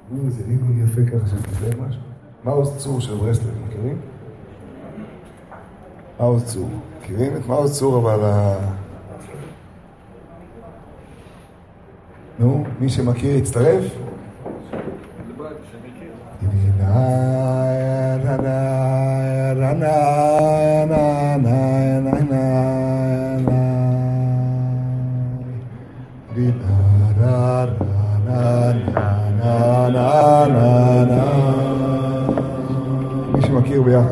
זה ניגון יפה ככה של כזה משהו. מעוז צור של ברסלב, מכירים? מעוז צור. מכירים את מעוז צור אבל נו, מי שמכיר יצטרף? מי שמכיר ביחד.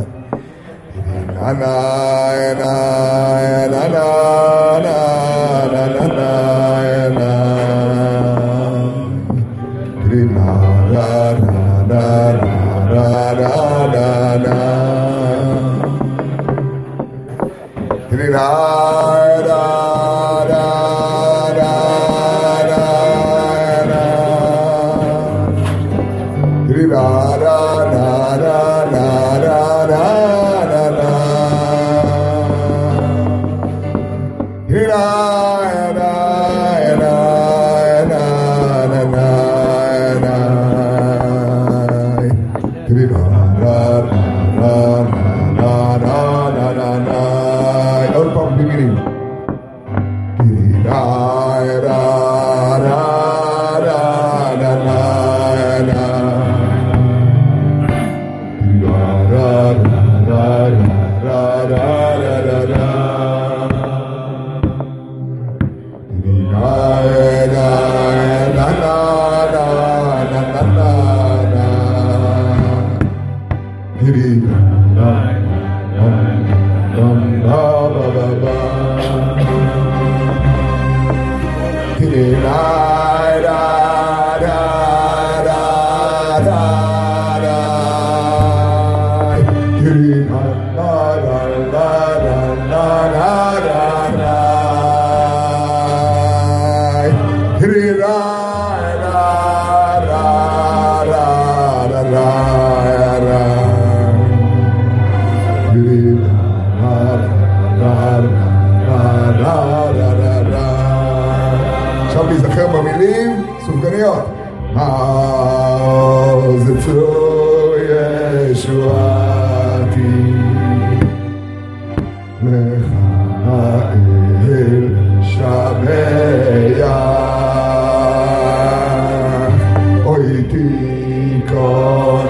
עכשיו להיזכר במילים סופגניות. מעוז צור ישועתי לך אל שמח אוי תיכון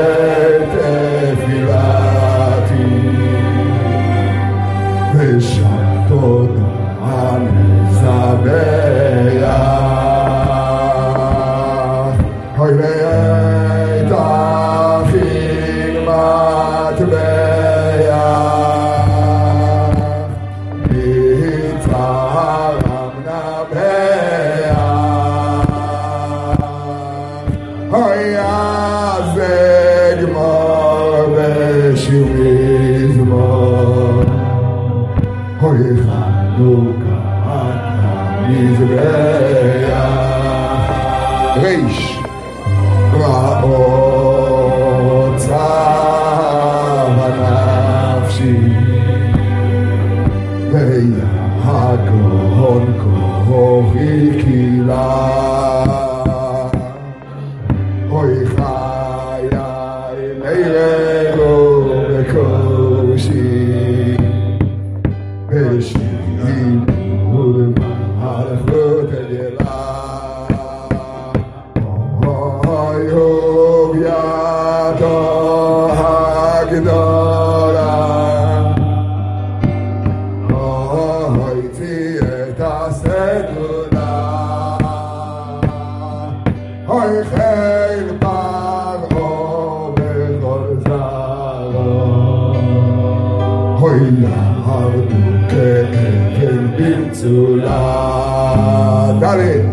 בתפילתי ושתות המזבח אוי תכין מטבח יצרם נבח אוי אז אגמור בשיר מזמור אוי חנוכה מזבח ריש רעות צער נפשי ויגון כוחי קהילה אוי חיי לירדו בקושי בשירים ובמערכות אלילה אוי אוב ידו הגדולה אוי צי את הסגולה אוי חיל פרעה בכל זרוע אוי ירדו כאבן במצולה דלת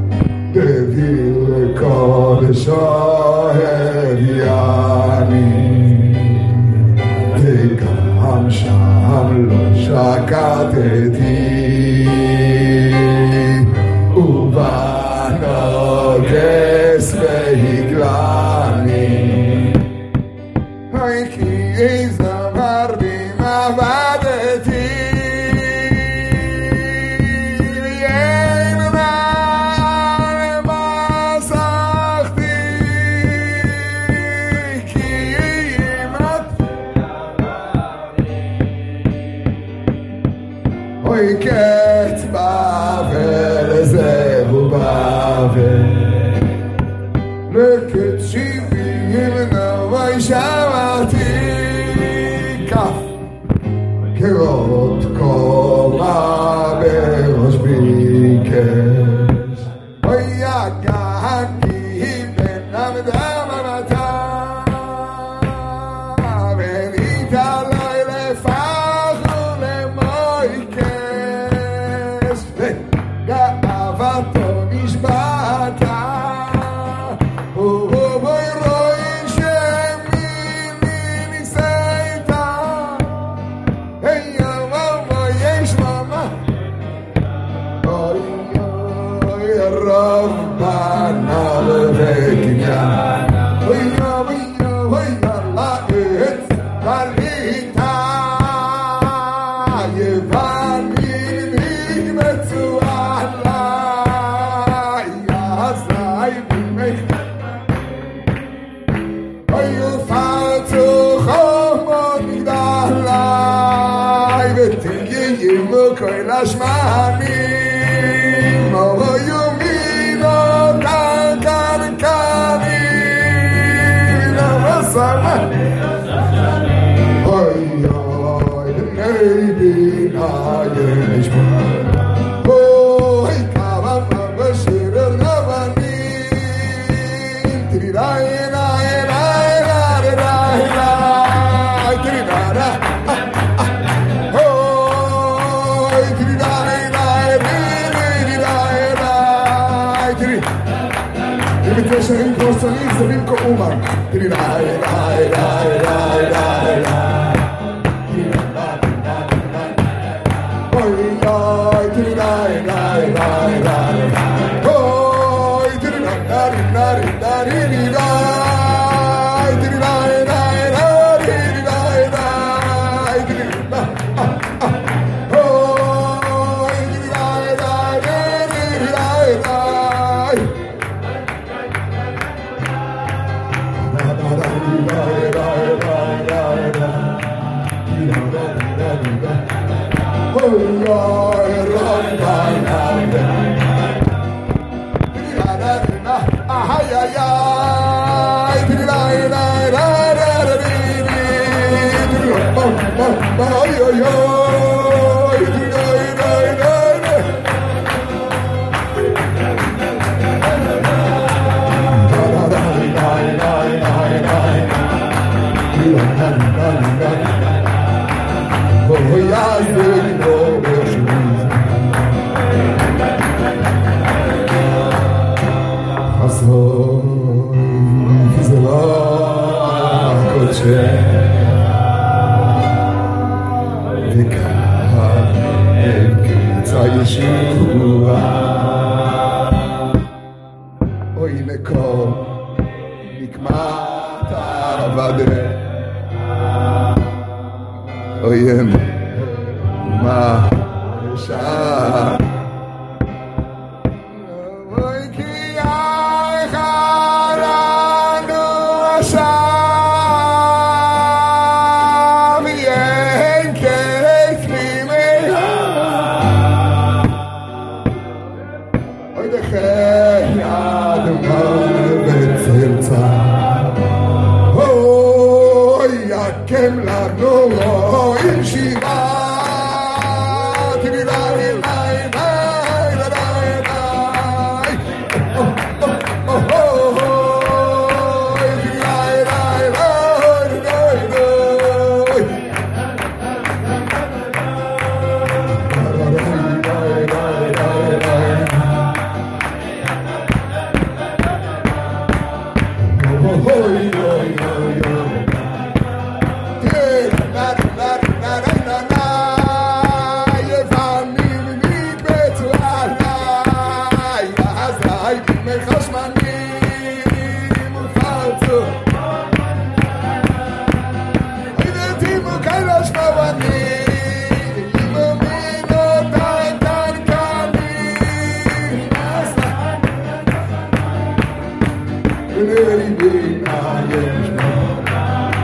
דביר קודש הביאני וגם שם לא שקטתי ובנוגס והגלני אוי כי זמר במעבדתי ויין מה מסכתי קץ באבל זהו באבל לקט 70 נווי שמעתי כף כרות קומה בראש ביקש אוי יגעתי בן אדם המתה וניתה לי לפח ולמויקש גאוותו נשבעתה ובואי רואים שמיני ניסייתה היי ממה יש ממה אוי אוי הרב בנה ובקניין אוי אוי אוי אללה את בליתה יבני נקבצו עליי יעזי במך אוי ופרצו חומות מגדלי ותגיעים כל השמנים אוי יומינו קרקרקרים נבסמה אוי אוי בני בינה ישמע אוי כמה בשיר רבנים תרידי אליי אליי אליי אליי אליי תרידי אוי תרידי אליי תרידי אליי תרידי אם מתיישרים כמו שצריך זה במקום אומן תרידי אליי אליי אליי אליי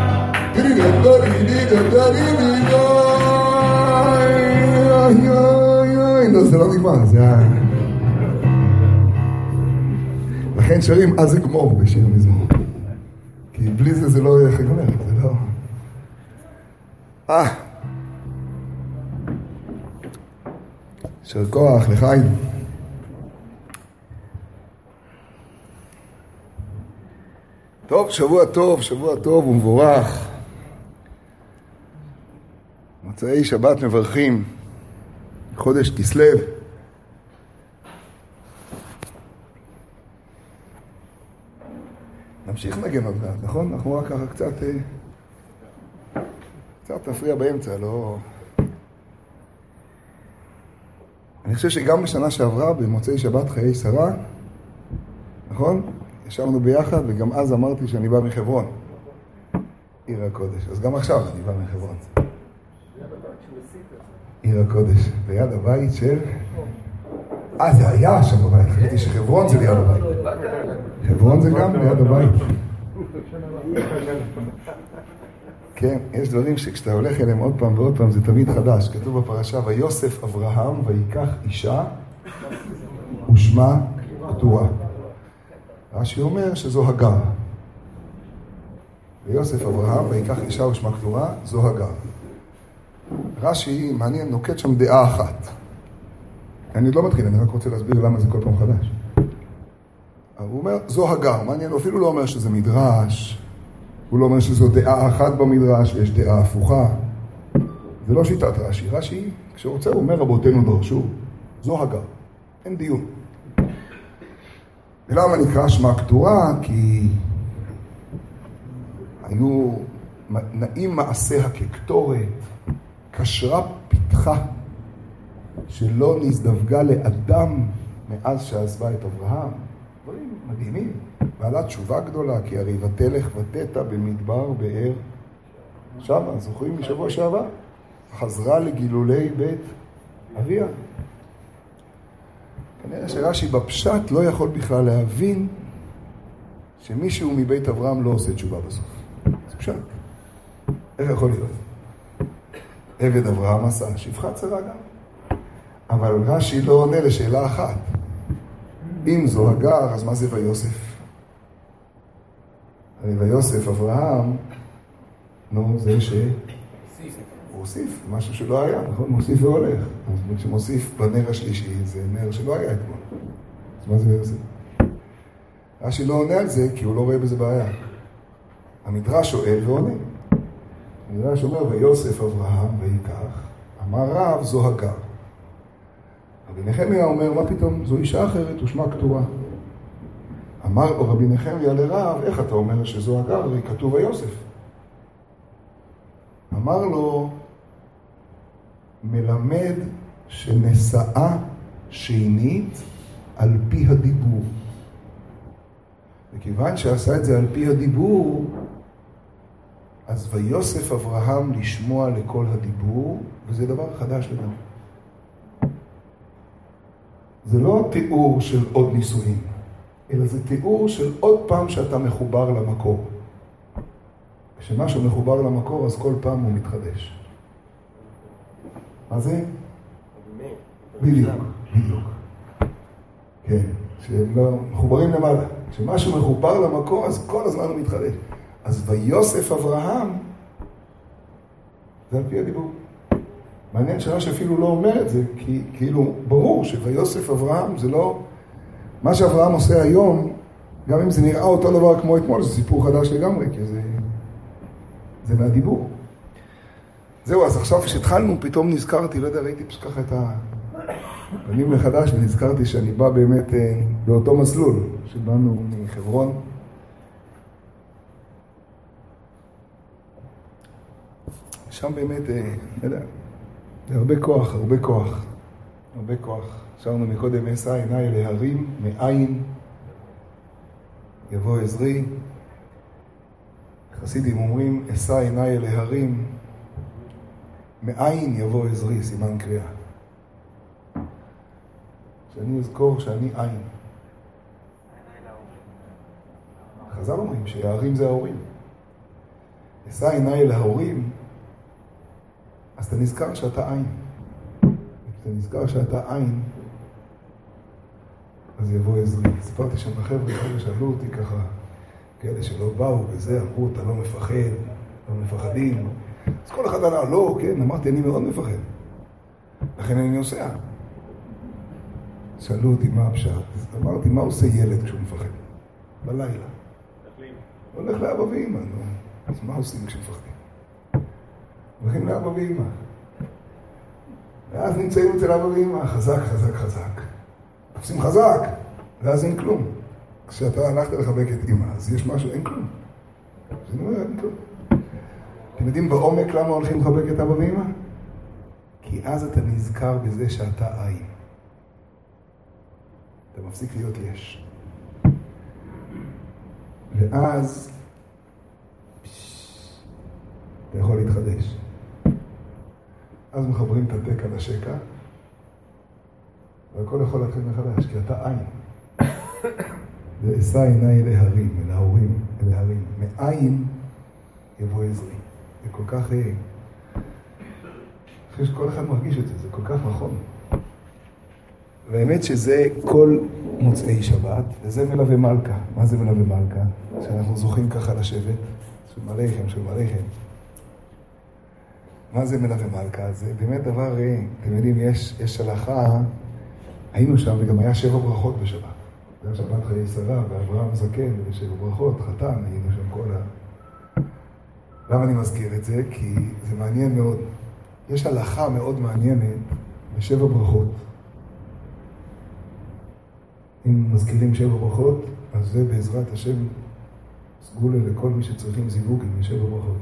Did זה לא נגמר, זה לכן שרים אז אגמור בשיר המזמור. כי בלי זה זה לא יהיה חגמר, זה לא... שר כוח, לחיים. טוב, שבוע טוב ומבורך. מוצאי שבת מברכים, חודש כסלו. נמשיך נגן עוד מעט, נכון? אנחנו רק ככה קצת נפריע באמצע, לא... אני חושב שגם בשנה שעברה, במוצאי שבת חיי שרה, נכון? ישבנו ביחד, וגם אז אמרתי שאני בא מחברון, עיר הקודש. אז גם עכשיו אני בא מחברון. עיר הקודש, ליד הבית של... זה היה שם בבית, חשבתי שחברון זה ליד הבית. חברון זה גם ליד הבית. כן, יש דברים שכשאתה הולך אליהם עוד פעם ועוד פעם זה תמיד חדש. כתוב בפרשה, ויוסף אברהם ויקח אישה ושמה קטורה. רש"י אומר שזו הגר. ויוסף אברהם ויקח אישה ושמה קטורה, זו הגר. רש"י, מעניין, נוקט שם דעה אחת. אני לא מתחיל, אני רק רוצה להסביר למה זה כל פעם חדש. הוא אומר, זו הגר. מעניין, הוא אפילו לא אומר שזה מדרש. הוא לא אומר שזו דעה אחת במדרש, ויש דעה הפוכה. זה לא שיטת רש"י. רש"י, כשרוצה, הוא אומר, רבותינו דרשו, זו הגר. אין דיון. ולמה נקרא שמה קטורה? כי היו נעים מעשיה כקטורת, קשרה פיתחה, שלא נזדווגה לאדם מאז שעזבה את אברהם. דברים מדהימים. בעלת תשובה גדולה, כי הרי ותלך ותתה במדבר באר שבה, זוכרים משבוע שעבר? חזרה לגילולי בית אביה. כנראה שרש"י בפשט לא יכול בכלל להבין שמישהו מבית אברהם לא עושה תשובה בסוף. זה פשט. איך יכול להיות? עבד אברהם עשה, שפחה צרה גם. אבל רש"י לא עונה לשאלה אחת. אם זו הגר, אז מה זה ויוסף? הרי ויוסף אברהם, זה ש... הוא הוסיף, משהו שלא היה, נכון? מוסיף והולך. אז כשמוסיף בנר השלישי, זה נר שלא היה אתמול. אז מה זה ויוסף? רש"י לא עונה על זה, כי הוא לא רואה בזה בעיה. המדרש שואל ועונה. המדרש אומר, ויוסף אברהם ויקח, אמר רב, זו הגר. רבי נחמיה אומר, מה פתאום? זו אישה אחרת, ושמה קטורה. אמר רבי נחמיה לרב, איך אתה אומר שזו הגר? הרי כתוב ויוסף. אמר לו, מלמד שנשאה שנית על פי הדיבור. וכיוון שעשה את זה על פי הדיבור, אז ויוסף אברהם לשמוע לכל הדיבור, וזה דבר חדש לגמרי. זה לא תיאור של עוד נישואים, אלא זה תיאור של עוד פעם שאתה מחובר למקור. כשמשהו מחובר למקור, אז כל פעם הוא מתחדש. מה זה? בדיוק. כן, מחוברים למעלה. כשמשהו מחובר למקור, אז כל הזמן הוא מתחדש. אז ויוסף אברהם, זה על פי הדיבור. מעניין שרש"י אפילו לא אומר את זה, כי כאילו ברור שויוסף אברהם זה לא... מה שאברהם עושה היום, גם אם זה נראה אותו דבר כמו אתמול, זה סיפור חדש לגמרי, כי זה מהדיבור. זהו, אז עכשיו כשהתחלנו, פתאום נזכרתי, לא יודע, ראיתי פשוט ככה את הפנים מחדש, ונזכרתי שאני בא באמת באותו מסלול, שבאנו מחברון. שם באמת, לא יודע, זה הרבה כוח. שרנו מקודם, אשא עיניי להרים, מאין יבוא עזרי. חסידים אומרים, אשא עיניי להרים, מאין יבוא עזרי, סימן קריאה. שאני אזכור שאני עין. חז"ל אומרים שההרים זה ההורים. אשא עיניי להורים, אז אתה נזכר שאתה עין. כשאתה נזכר שאתה עין, אז יבוא עזרי. סיפרתי שם בחבר'ה, שאלו אותי ככה, כאלה שלא באו וזה, אמרו, אתה לא מפחד, לא מפחדים. אז כל אחד ענה, לא, כן, אמרתי, אני מאוד מפחד. לכן אני נוסע. שאלו אותי מה הפשט. אמרתי, מה עושה ילד כשהוא מפחד? בלילה. הולך לאבא ואמא, נו. אז מה עושים כשמפחדים? הולכים לאבא ואמא. ואז נמצאים אצל אבא ואמא, חזק, חזק, חזק. תופסים חזק, ואז אין כלום. כשאתה הלכת לחבק את אמא, אז יש משהו, אין כלום. זה לא אין כלום. אתם יודעים בעומק למה הולכים לחבק את אבא ואמא? כי אז אתה נזכר בזה שאתה עין. אתה מפסיק להיות יש. ואז אתה יכול להתחדש. אז מחברים את הטק על השקע, והכל יכול להתחיל מחדש, כי אתה עין. ואשא עיניי אל ההרים, אל ההורים, אל ההרים. מעין יבוא עזרי. זה כל כך... אני חושב שכל אחד מרגיש את זה, זה כל כך נכון. והאמת שזה כל מוצאי שבת, וזה מלווה מלכה. מה זה מלווה מלכה? שאנחנו זוכים ככה לשבת, שום עליכם, שום עליכם. מה זה מלווה מלכה? זה באמת דבר, אתם יודעים, יש הלכה, היינו שם וגם היה 7 ברכות בשבת. זה היה שבת חיי שרה, ואברהם זקן, ו7 ברכות, חתן, היינו שם כל ה... למה אני מזכיר את זה? כי זה מעניין מאוד. יש הלכה מאוד מעניינת ב7 ברכות. אם מזכירים 7 ברכות, אז זה בעזרת השם סגולה לכל מי שצריכים זיווגים ב7 ברכות.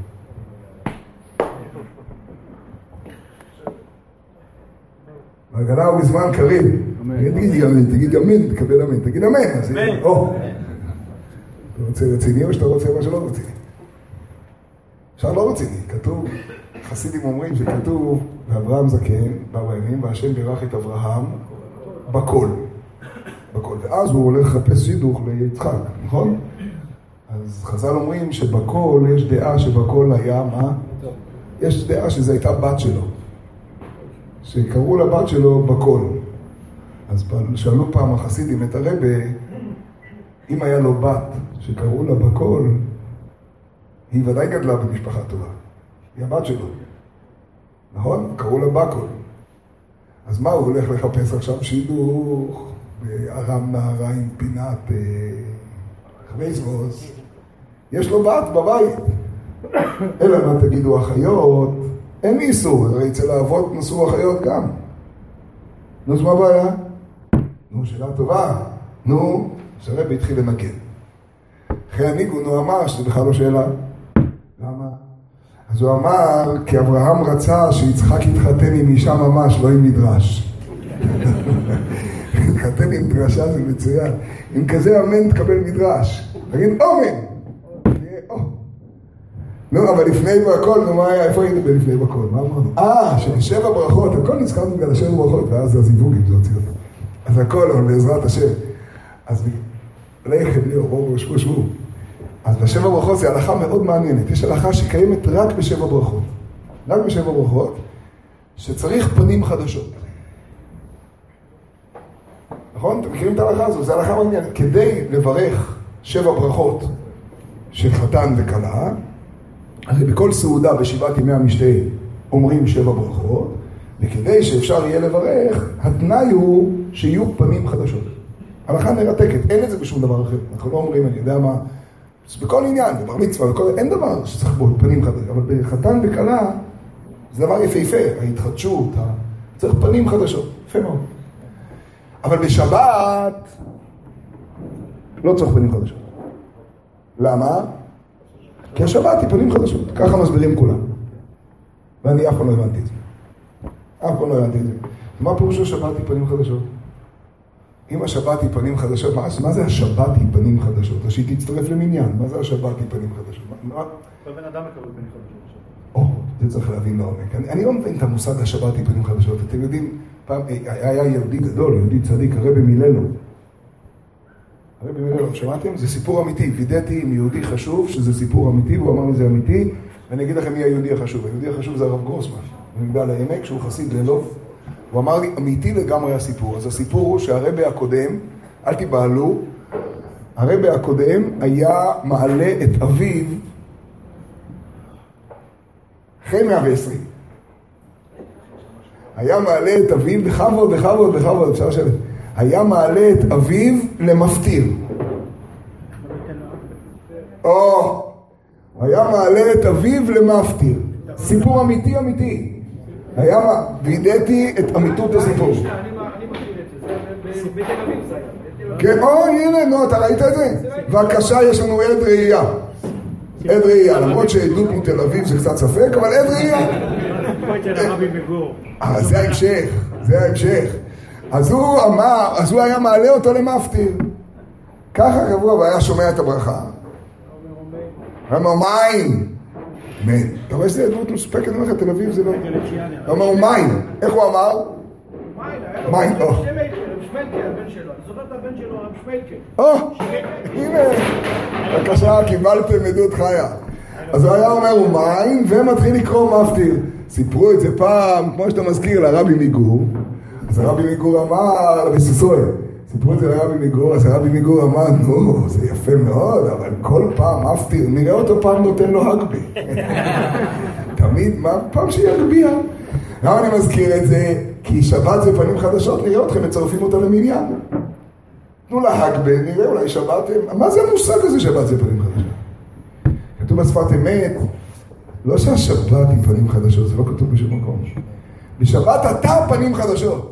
והגלה הוא בזמן קריב. תגיד אמן, תקבל אמן. תגיד אמן. אמן. אתה רוצה רציני או שאתה רוצה מה שלא רציני? עכשיו לא רציני. כתוב, חסידים אומרים שכתוב, ואברהם זקן, בא בימים, והשם בירך את אברהם בכל. ואז הוא הולך לחפש שידוך ליצחק, נכון? אז חז"ל אומרים שבכל יש דעה שבכל היה מה? יש דעה שזו הייתה בת שלו. שקראו לבת שלו בכל. אז שאלו פעם החסידים את הרבא, אם היה לו בת שקראו לה בכל, היא ודאי גדלה במשפחה טובה. היא הבת שלו. נכון? קראו לה בכל. אז מה הוא הולך לחפש עכשיו? שידוך בארם נהריים פינת חמייסבוס. יש לו בת בבית. אלא מה תגידו אחיות? אין איסור, הרי אצל האבות נשאו אחיות גם. נו, אז מה הבעיה? נו, שאלה טובה. נו, שהרבא התחיל לנגן. אחרי הניגון הוא אמר שזה בכלל לא שאלה. למה? אז הוא אמר, כי אברהם רצה שיצחק יתחתן עם אישה ממש, לא עם מדרש. יתחתן עם דרשה זה מצוין. עם כזה אמן תקבל מדרש. תגיד, אמן! נו, אבל לפני בכל, נו, מה היה? איפה היינו בלפני בכל? מה אמרנו? ש7 ברכות, הכל נזכרנו בגלל 7 ברכות, ואז זה הזיווגים, זה הוציא אותו. אז הכל, אבל בעזרת השם. אז לכם, ליאור, שבו. אז ב7 ברכות זה הלכה מאוד מעניינת. יש הלכה שקיימת רק ב7 ברכות. רק ב7 ברכות, שצריך פנים חדשות. נכון? אתם מכירים את ההלכה הזו? זה הלכה מעניינת. כדי לברך 7 ברכות של חתן וכלה, הרי בכל סעודה בשבעת ימי המשתה אומרים 7 ברכות, וכדי שאפשר יהיה לברך, התנאי הוא שיהיו פנים חדשות. הלכה מרתקת, אין את זה בשום דבר אחר. אנחנו לא אומרים, אני יודע מה, בכל עניין, בבר מצווה, אין דבר שצריך בו פנים חדשות, אבל בחתן וכלה זה דבר יפהפה, ההתחדשות, צריך פנים חדשות, יפה מאוד. אבל בשבת לא צריך פנים חדשות. למה? כי השבת היא פנים חדשות, ככה מסבירים כולם. ואני אף פעם לא הבנתי את זה. מה פירוש השבת היא פנים חדשות? אם השבת היא פנים חדשות, מה זה השבת היא פנים חדשות? אז שהיא תצטרף למניין, מה זה השבת היא פנים חדשות? כל בן אדם מקבל פנים חדשות. זה צריך להבין לעומק. אני לא מבין את המושג השבת היא פנים חדשות. אתם יודעים, פעם היה יהודי גדול, יהודי צדיק, הרבי מיללו. שמעתם? זה סיפור אמיתי. וידאתי עם יהודי חשוב שזה סיפור אמיתי, והוא אמר לי זה אמיתי, ואני אגיד לכם מי היהודי החשוב. היהודי החשוב זה הרב גרוסמן, במגדל העמק, שהוא חסיד ללוב, הוא אמר לי, אמיתי לגמרי הסיפור. אז הסיפור הוא שהרבי הקודם, אל תיבהלו, הרבי הקודם היה מעלה את אביו אחרי 120. היה מעלה את אביו, בכבוד, אפשר לשבת. היה מעלה את אביו למפטיר. היה מעלה את אביו למפטיר. סיפור אמיתי. וידעתי את אמיתות הסיפור. אני מכיר את זה, בתל אביב זה היה. כן, הנה, אתה ראית את זה? בבקשה, יש לנו עד ראייה. עד ראייה, למרות שעדות מתל אביב זה קצת ספק, אבל עד ראייה. זה ההמשך. אז הוא היה מעלה אותו למפטיר. ככה קבוע, והיה שומע את הברכה. אמר מים. אתה רואה שזה עדות מספקת ממך, תל אביב זה לא... אמר מים. איך הוא אמר? מים. שמלקה, הבן שלו. אני זוכר את הבן שלו, שמלקה. הנה. בבקשה, קיבלתם עדות חיה. אז הוא היה אומר, הוא מים, ומתחיל לקרוא מפטיר. סיפרו את זה פעם, כמו שאתה מזכיר, לרבי מיגור. אז הרבי מיגור אמר, רבי סוסוי, סיפרו את זה לרבי מיגור, אז הרבי מיגור אמר, נו, זה יפה מאוד, אבל כל פעם מפטיר, נראה אותו פעם נותן לו הגבי. תמיד, פעם שיגביע. למה אני מזכיר את זה? כי שבת זה פנים חדשות, נראה אתכם, מצרפים אותה למניין. תנו לה הגבי, נראה אולי שבת, מה זה המושג הזה שבת זה פנים חדשות? כתוב בשפת אמת, לא שהשבת היא פנים חדשות, זה לא כתוב בשום מקום. בשבת אתה פנים חדשות.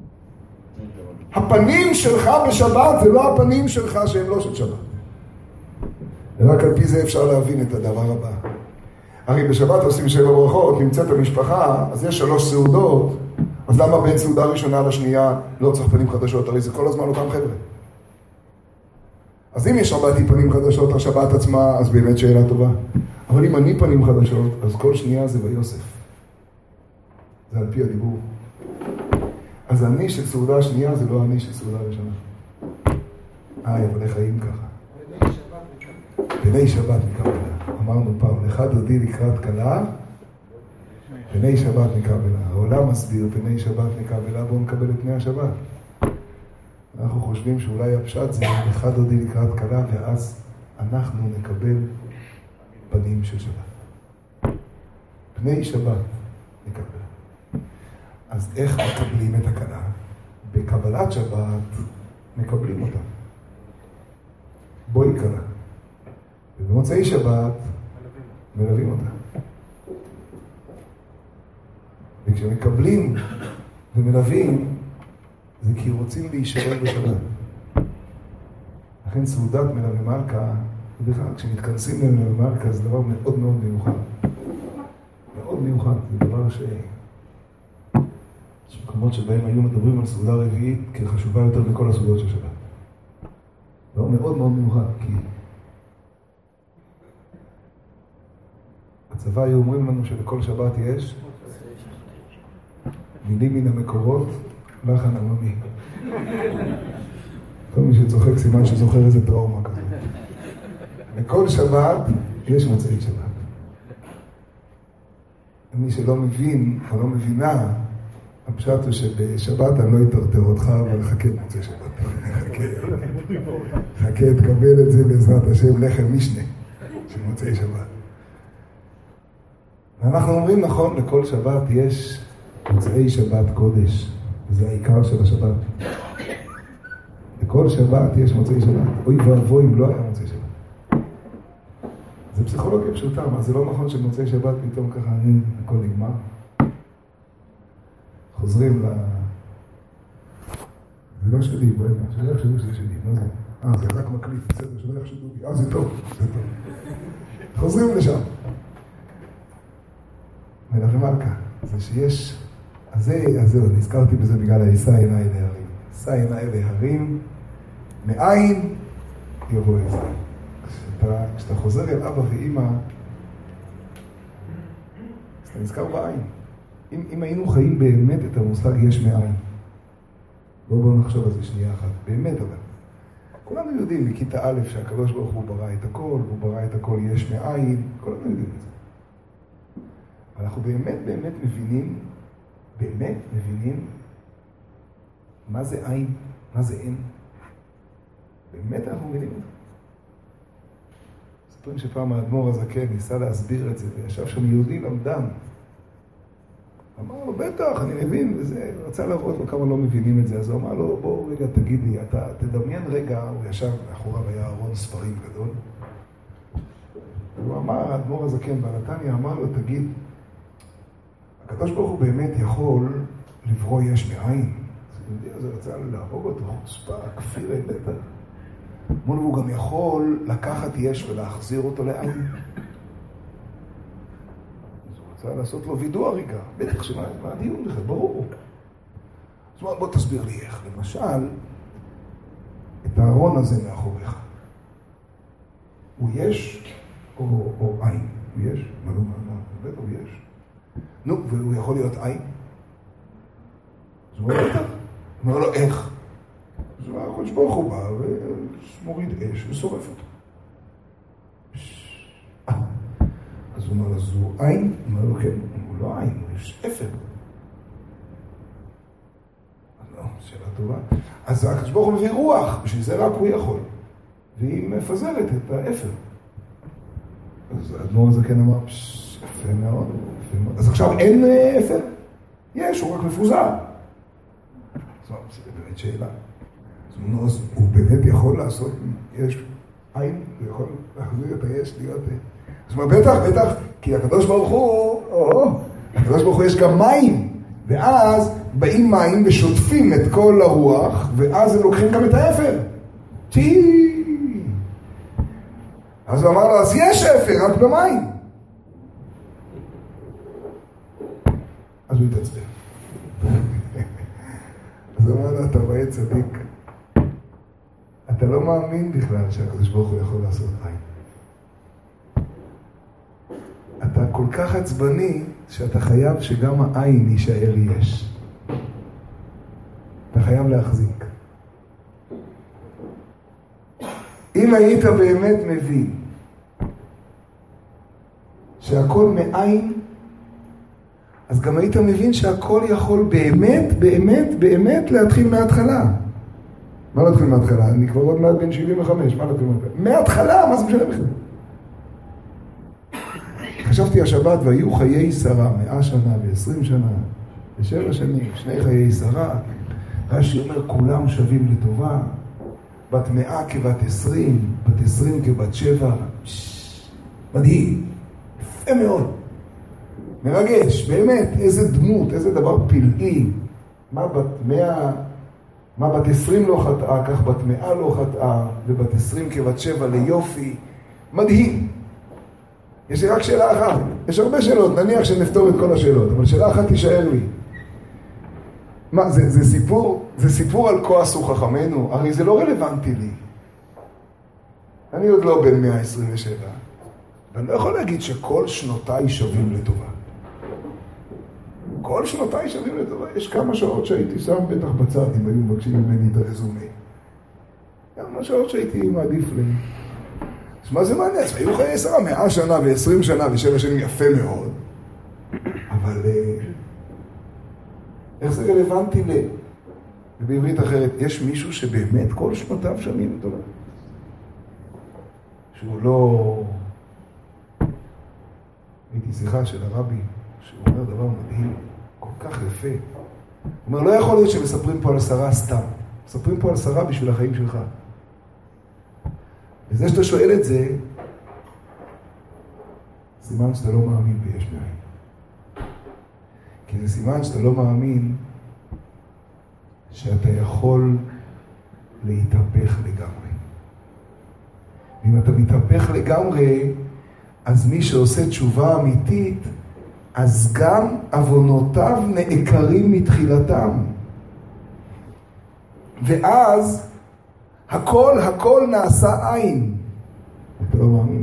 הפנים שלך בשבת זה לא הפנים שלך שהם לא של שבת. ורק על פי זה אפשר להבין את הדבר הבא. הרי בשבת עושים 7 ברכות, נמצאת המשפחה, אז יש 3 סעודות, אז למה בין סעודה ראשונה לשנייה לא צריך פנים חדשות? הרי זה כל הזמן אותם חבר'ה. אז אם יש שבת היא פנים חדשות, השבת עצמה, אז באמת שאלה טובה. אבל אם אני פנים חדשות, אז כל שנייה זה ביוסף. זה על פי הדיבור. אז אני של סעודה שנייה זה לא אני של סעודה ראשונה. אבל חיים ככה. בני שבת נקרא בלה. אמרנו פעם, לך דודי לקראת כלה, בני שבת נקרא בלה. העולם מסביר, בני שבת נקרא בלה, בואו נקבל את פני השבת. אנחנו חושבים שאולי הפשט זה לך דודי לקראת כלה, ואז אנחנו נקבל פנים של שבת. פני שבת נקרא בלה. אז איך מקבלים את הכלה? בקבלת שבת מקבלים אותה. בואי כלה. ובמוצאי שבת מלווים אותה. וכשמקבלים ומלווים, זה כי רוצים להישאר בשבת. לכן סעודת מלווה מלכה, ובכלל כשמתכנסים למלווה מלכה זה דבר מאוד מאוד מיוחד. מאוד מיוחד, זה דבר יש מקומות שבהם היו מדברים על סעודה רביעית כחשובה יותר מכל הסעודות של שבת. זה מאוד מאוד מיוחד, כי בצבא היו אומרים לנו שלכל שבת יש מילים מן המקורות, לחן עממי. כל מי שצוחק סימן שזוכר איזה טראומה כזאת. לכל שבת יש מוצאי שבת. מי שלא מבין או לא מבינה, הפשט הוא שבשבת אני לא אטרטר אותך, אבל חכה את מוצאי שבת. חכה, תקבל את זה בעזרת השם לחם משנה של מוצאי שבת. ואנחנו אומרים נכון, לכל שבת יש מוצאי שבת קודש, וזה העיקר של השבת. לכל שבת יש מוצאי שבת. אוי ואבוי אם לא היה מוצאי שבת. זה פסיכולוגיה פשוטה, מה זה לא נכון שמוצאי שבת פתאום ככה הכל נגמר. חוזרים זה לא שלי, בואי, שלא יחשבו שזה שלי, מה זה? זה רק מקליט, בסדר, שלא יחשבו לי, זה טוב, זה טוב. חוזרים לשם. מלווה מלכה, זה שיש, אז זהו, נזכרתי בזה בגלל הישא עיניי להרים. ישא עיניי להרים, מאין יבוא עזר. כשאתה חוזר אל אבא ואמא, אז אתה נזכר בעין. אם היינו חיים באמת את המושג יש מאין, בואו נחשוב על זה שנייה אחת, באמת אבל. כולנו יודעים מכיתה א' שהקדוש ברוך הוא ברא את הכל, והוא ברא את הכל יש מאין, כולנו יודעים את זה. אנחנו באמת מבינים באמת מבינים מה זה עין, מה זה אין. באמת אנחנו מבינים את זה. מספרים שפעם האדמו"ר הזקן ניסה להסביר את זה, וישב שם יהודי למדן. אמר לו, בטח, אני מבין, וזה, רצה להראות לו כמה לא מבינים את זה, אז הוא אמר לו, בוא רגע תגיד לי, אתה תדמיין רגע, הוא ישב מאחוריו, היה ארון ספרים גדול, והוא אמר, האדמו"ר הזקן בנתניה, אמר לו, תגיד, הקדוש ברוך הוא באמת יכול לברוא יש מאין. אז הוא רצה להרוג אותו, חוצפה, כפיר בטח. אמרו לו, הוא גם יכול לקחת יש ולהחזיר אותו לעין. אז הוא רצה לעשות לו וידוא הריגה. בטח שמה הדיון בכלל, ברור. אז בוא תסביר לי איך. למשל, את הארון הזה מאחוריך. הוא יש או עין? הוא יש? מה לא, בטח הוא יש. נו, והוא יכול להיות עין? אז הוא אומר, בטח. הוא אומר לו, איך? אז הוא אומר, הקדוש ברוך הוא בא ומוריד אש ושורף אותו. אז הוא אומר לו, זו עין? הוא אומר לו, כן, הוא לא עין, הוא יש אפר. לא, שאלה טובה. אז הקדוש ברוך הוא מביא רוח, בשביל זה רק הוא יכול. והיא מפזרת את האפר. אז האדמו"ר הזקן אמר, יפה מאוד, יפה מאוד. אז עכשיו אין אפר? יש, הוא רק מפוזר. זה באמת שאלה. אז הוא באמת יכול לעשות, יש עין, הוא יכול להחזיר את היש להיות... אז הוא אומר, בטח, כי הקדוש ברוך הוא, הקדוש ברוך הוא יש גם מים, ואז באים מים ושוטפים את כל הרוח, ואז הם לוקחים גם את האפר. אז הוא אמר לו, אז יש אפר, רק במים. אז הוא התעצבן. אז הוא אמר לו, אתה רואה צדיק, אתה לא מאמין בכלל שהקדוש ברוך הוא יכול לעשות עין. אתה כל כך עצבני שאתה חייב שגם העין יישאר יש. אתה חייב להחזיק. אם היית באמת מבין שהכל מעין, אז גם היית מבין שהכל יכול באמת להתחיל מההתחלה. מה להתחיל מההתחלה? אני כבר עוד מעט בן 75, מה להתחיל מההתחלה? מההתחלה, מה זה משנה בכלל? חשבתי השבת, והיו חיי שרה, 100 שנה ו20 שנה, ו7 שנים, 2 חיי שרה. רש"י אומר, כולם שווים לטובה, בת 100 כבת 20, בת 20 כבת 7, מדהים, יפה מאוד, מרגש, באמת, איזה דמות, איזה דבר פלאי, מה בת 20 לא חטאה, כך בת 100 לא חטאה, ובת 20 כבת 7 ליופי, מדהים. יש לי רק שאלה אחת, יש הרבה שאלות, נניח שנפתור את כל השאלות, אבל שאלה אחת תישאר לי. מה, זה סיפור על כה עשו חכמינו? הרי זה לא רלוונטי לי. אני עוד לא בן 127, ואני לא יכול להגיד שכל שנותיי שווים לטובה. כל שנותיי שווים לטובה. יש כמה שעות שהייתי שם בטח בצד, אם היו מבקשים ממני את הרזומי. כמה שעות שהייתי מעדיף לי. אז מה זה מעניין? היו חיי שרה 100 שנה ו20 שנה ו7 שנים יפה מאוד. אבל איך זה רלוונטי לי? ובעברית אחרת, יש מישהו שבאמת כל שנותיו שווים לטובה? שהוא לא... הייתי שיחה של הרבי, שהוא אומר דבר מדהים, כל כך יפה. הוא אומר, לא יכול להיות שמספרים פה על שרה סתם. מספרים פה על שרה בשביל החיים שלך. וזה שאתה שואל את זה, סימן שאתה לא מאמין ביש מאין. כי זה סימן שאתה לא מאמין שאתה יכול להתהפך לגמרי. ואם אתה מתהפך לגמרי, אז מי שעושה תשובה אמיתית, אז גם אבונותיו נעקרים מתחילתם. ואז הכל נעשה עין. אתה לא מאמין.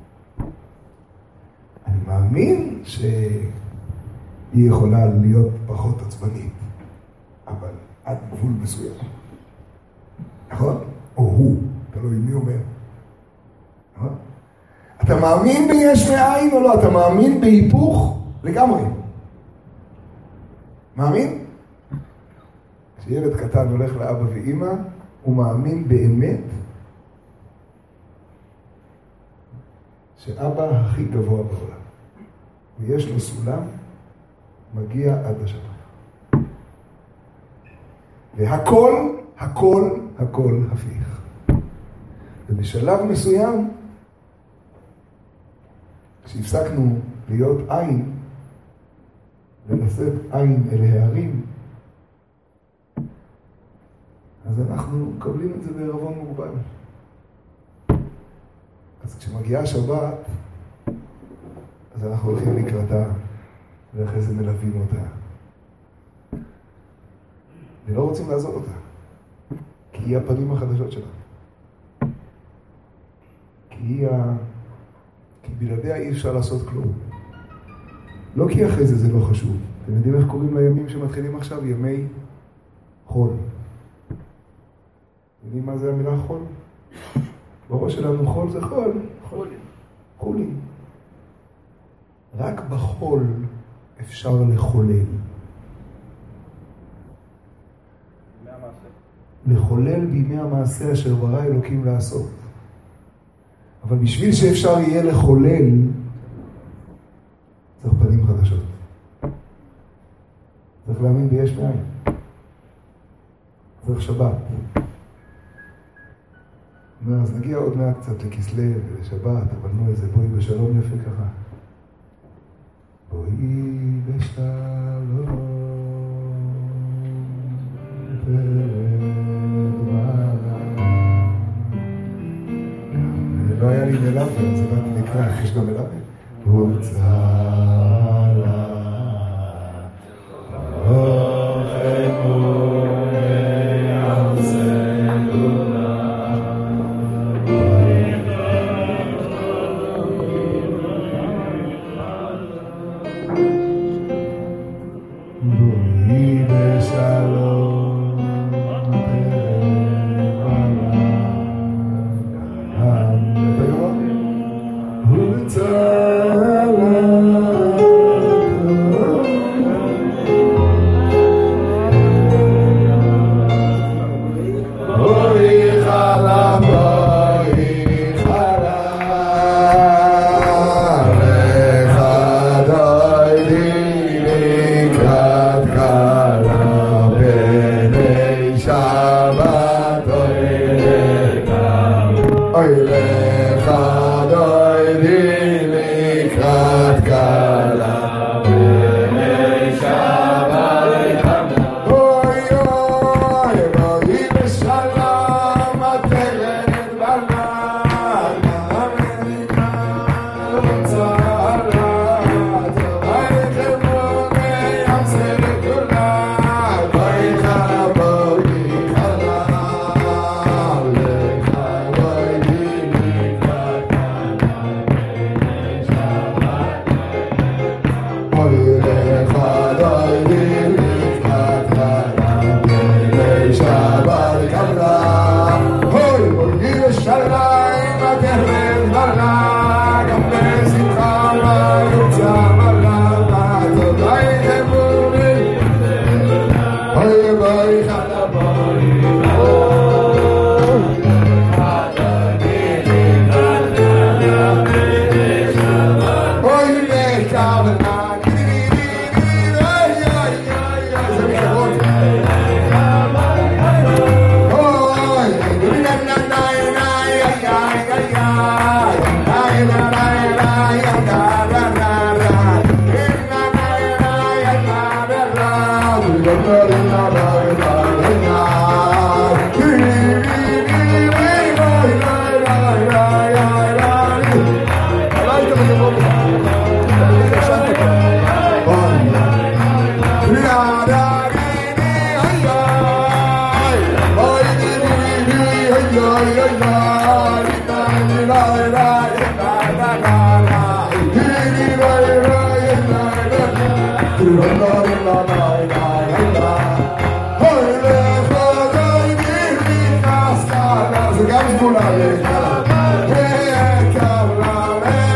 אני מאמין שהיא יכולה להיות פחות עצבנית, אבל עד גבול מסוים. נכון? או הוא, תלוי מי אומר. נכון? אתה מאמין ביש מאין או לא? אתה מאמין בהיפוך לגמרי. מאמין? כשילד קטן הולך לאבא ואמא, הוא מאמין באמת שאבא הכי גבוה בעולם. ויש לו סולם, מגיע עד השמיים. והכל, הכל, הכל הפיך. ובשלב מסוים, כשהפסקנו להיות עין, ולשאת עין אל הערים, אז אנחנו מקבלים את זה בערבון מוגבל. אז כשמגיעה שבת, אז אנחנו הולכים לקראתה, ואחרי זה מלווים אותה. ולא רוצים לעזור אותה, כי היא הפנים החדשות שלה. כי בלעדיה אי אפשר לעשות כלום. לא כי אחרי זה לא חשוב. אתם יודעים איך קוראים לימים שמתחילים עכשיו? ימי חול. יודעים מה זה המילה חול? בראש שלנו חול זה חול. חולים. רק בחול אפשר לחולל. לחולל בימי המעשה אשר ברא אלוקים לעשות. אבל בשביל שאפשר יהיה לחולל, צריך פנים חדשות. צריך להאמין ביש מאין. צריך שבת. אז נגיע עוד מעט קצת לכסלו ולשבת, אבל נו איזה בואי בשלום יפה ככה. בואי בשלום לא היה לי מלאפר, אז הבאתי לקרוא, יש גם מלאפר. הוצאה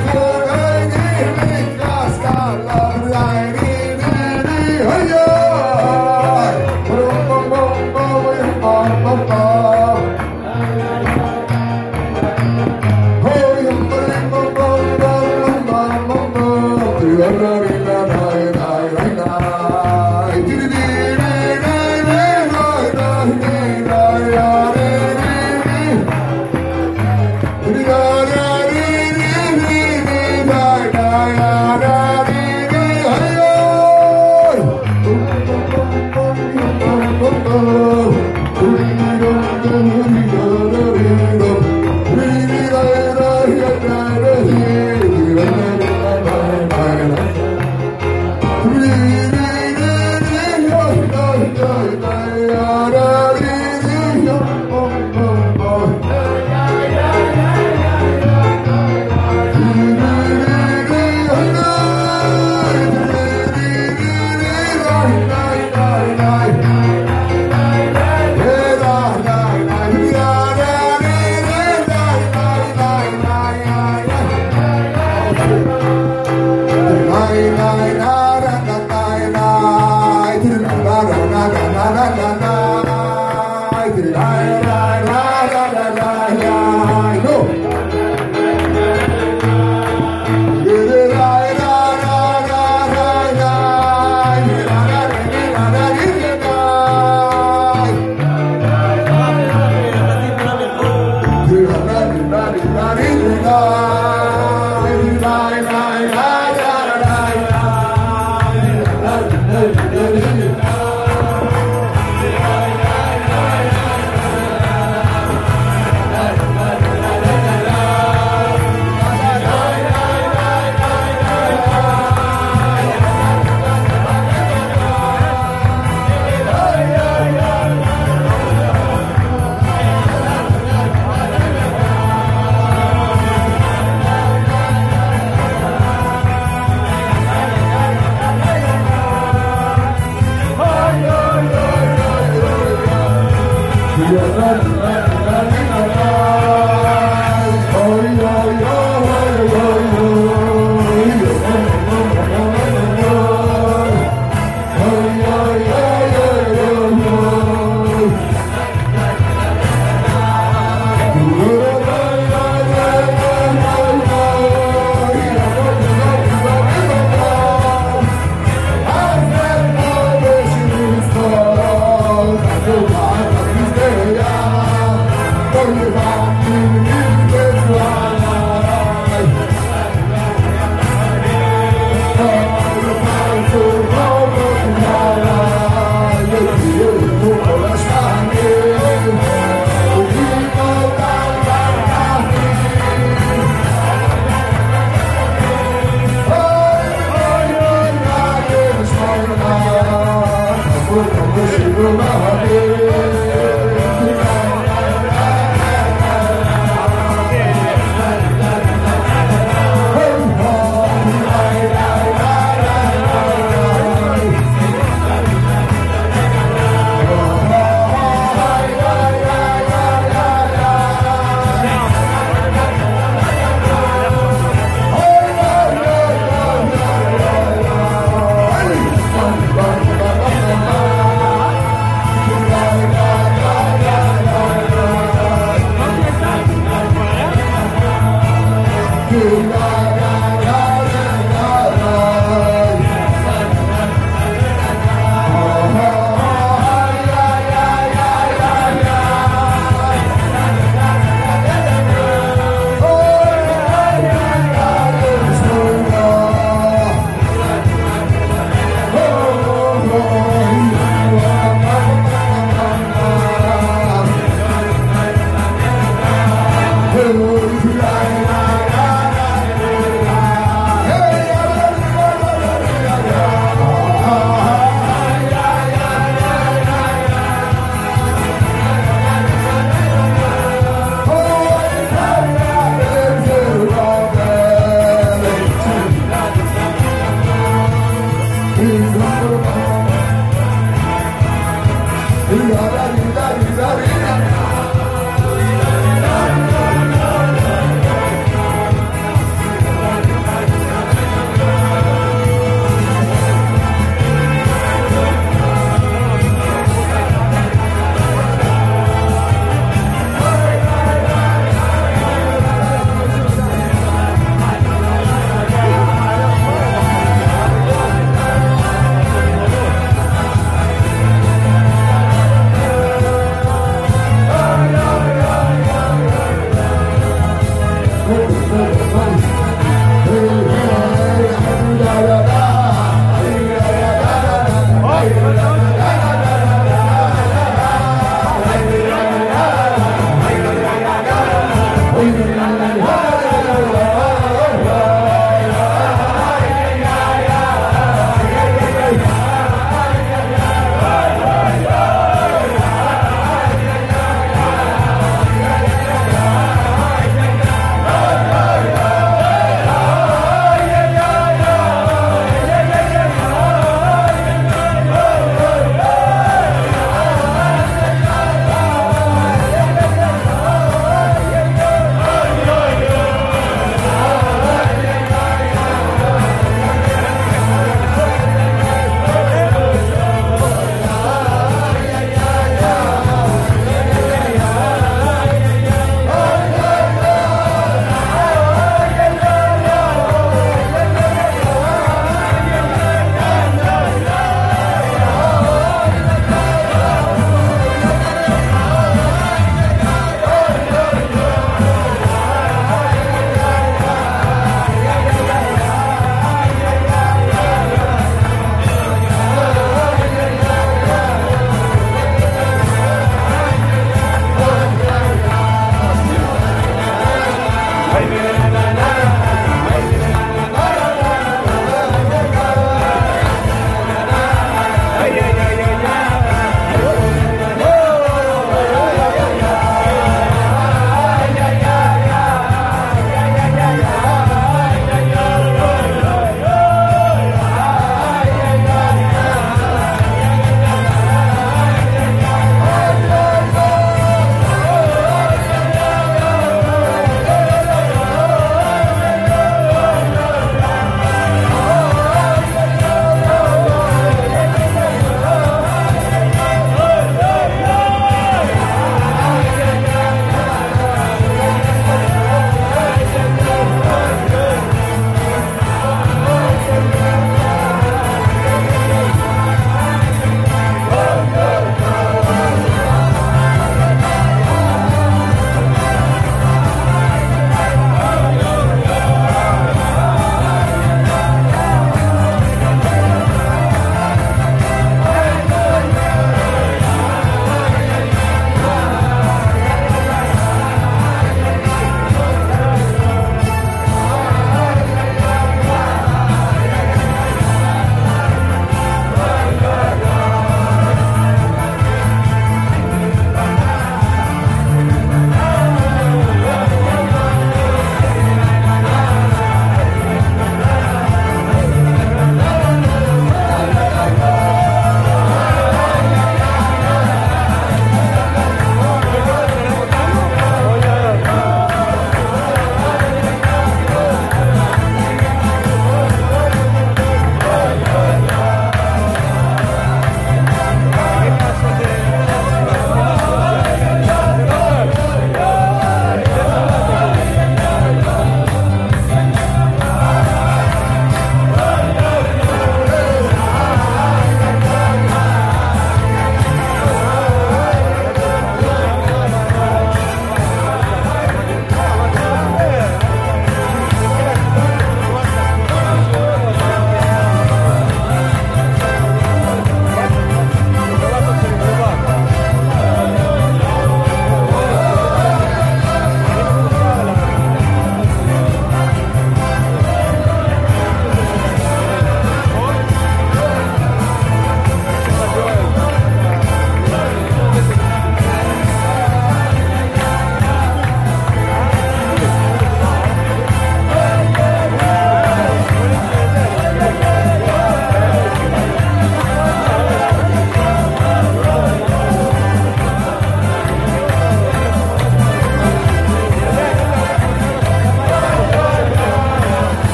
Oh,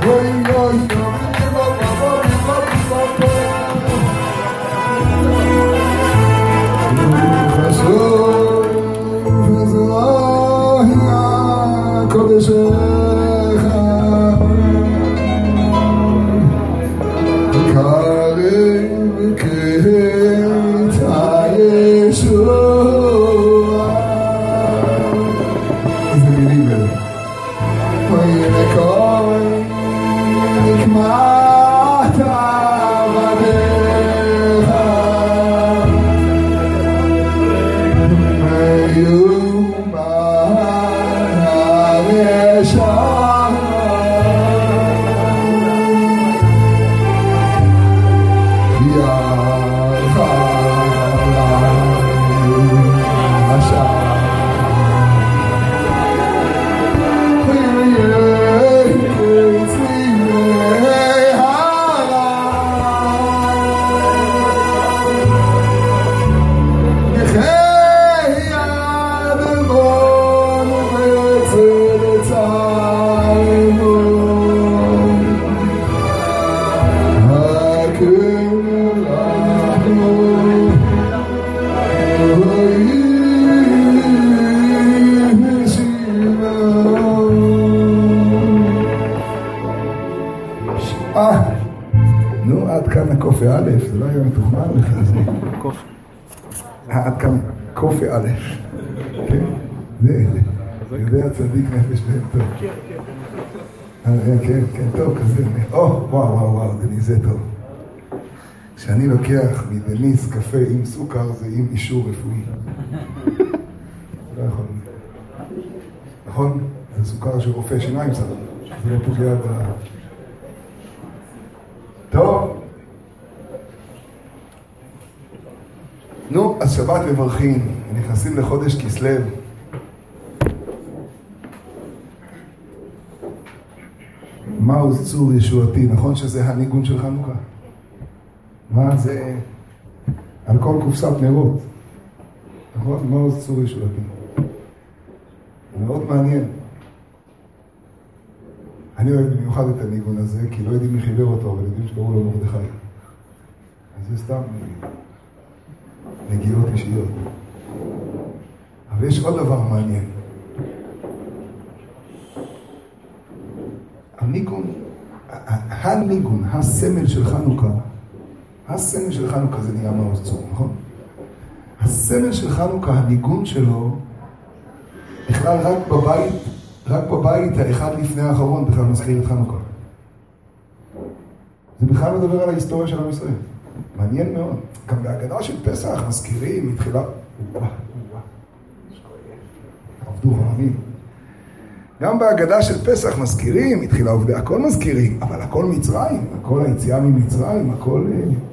עד כאן קופי א', כן? זה הצדיק נפש בהם טוב. כן, כן, טוב, כזה. וואו, זה טוב. כשאני לוקח מדניס קפה עם סוכר, זה עם אישור רפואי. לא יכול. נכון? זה סוכר של רופא שיניים סתם. זה לא פוגע טוב. נו, אז שבת מברכים, נכנסים לחודש כסלו. מהו צור ישועתי? נכון שזה הניגון של חנוכה? מה זה? על כל קופסת נרות. נכון? מהו צור ישועתי? מאוד מעניין. אני אוהב במיוחד את הניגון הזה, כי לא יודעים מי חיבר אותו, אבל יודעים שקראו לו מרדכי. אז זה סתם נגיעות אישיות. אבל יש עוד דבר מעניין. הניגון, הסמל של חנוכה, זה נהיה מעוז צור, נכון? הסמל של חנוכה, הניגון שלו, בכלל רק בבית האחד לפני האחרון בכלל מזכיר את חנוכה. זה בכלל מדבר על ההיסטוריה של עם ישראל. מעניין מאוד. גם בהגדה של פסח מזכירים מתחילה... עבדו חכמים. גם בהגדה של פסח מזכירים, התחילה עובדי, הכל מזכירים, אבל הכל מצרים, הכל היציאה ממצרים, הכל...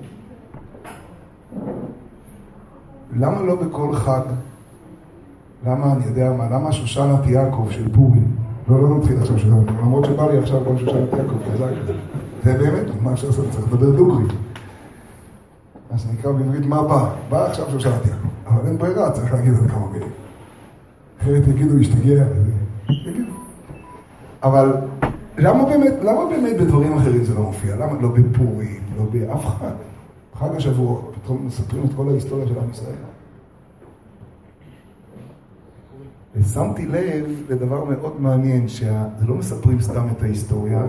למה לא בכל חג? למה, אני יודע מה, למה שושנת יעקב של פורים? לא נתחיל עכשיו שושנת, למרות שבא לי עכשיו כל שושנת יעקב, זה באמת, מה אפשר לעשות? צריך לדבר דוגרי. מה שנקרא בעברית, מה בא? בא עכשיו שושנת יעקב, אבל אין ברירה, צריך להגיד את זה כמה מילים. אחרת יגידו, ישתגע, יגידו. אבל למה באמת בדברים אחרים זה לא מופיע? למה לא בפורים, לא באף חג? חג השבוע, פתאום מספרים את כל ההיסטוריה של עם ישראל. ושמתי לב לדבר מאוד מעניין, שזה לא מספרים סתם את ההיסטוריה,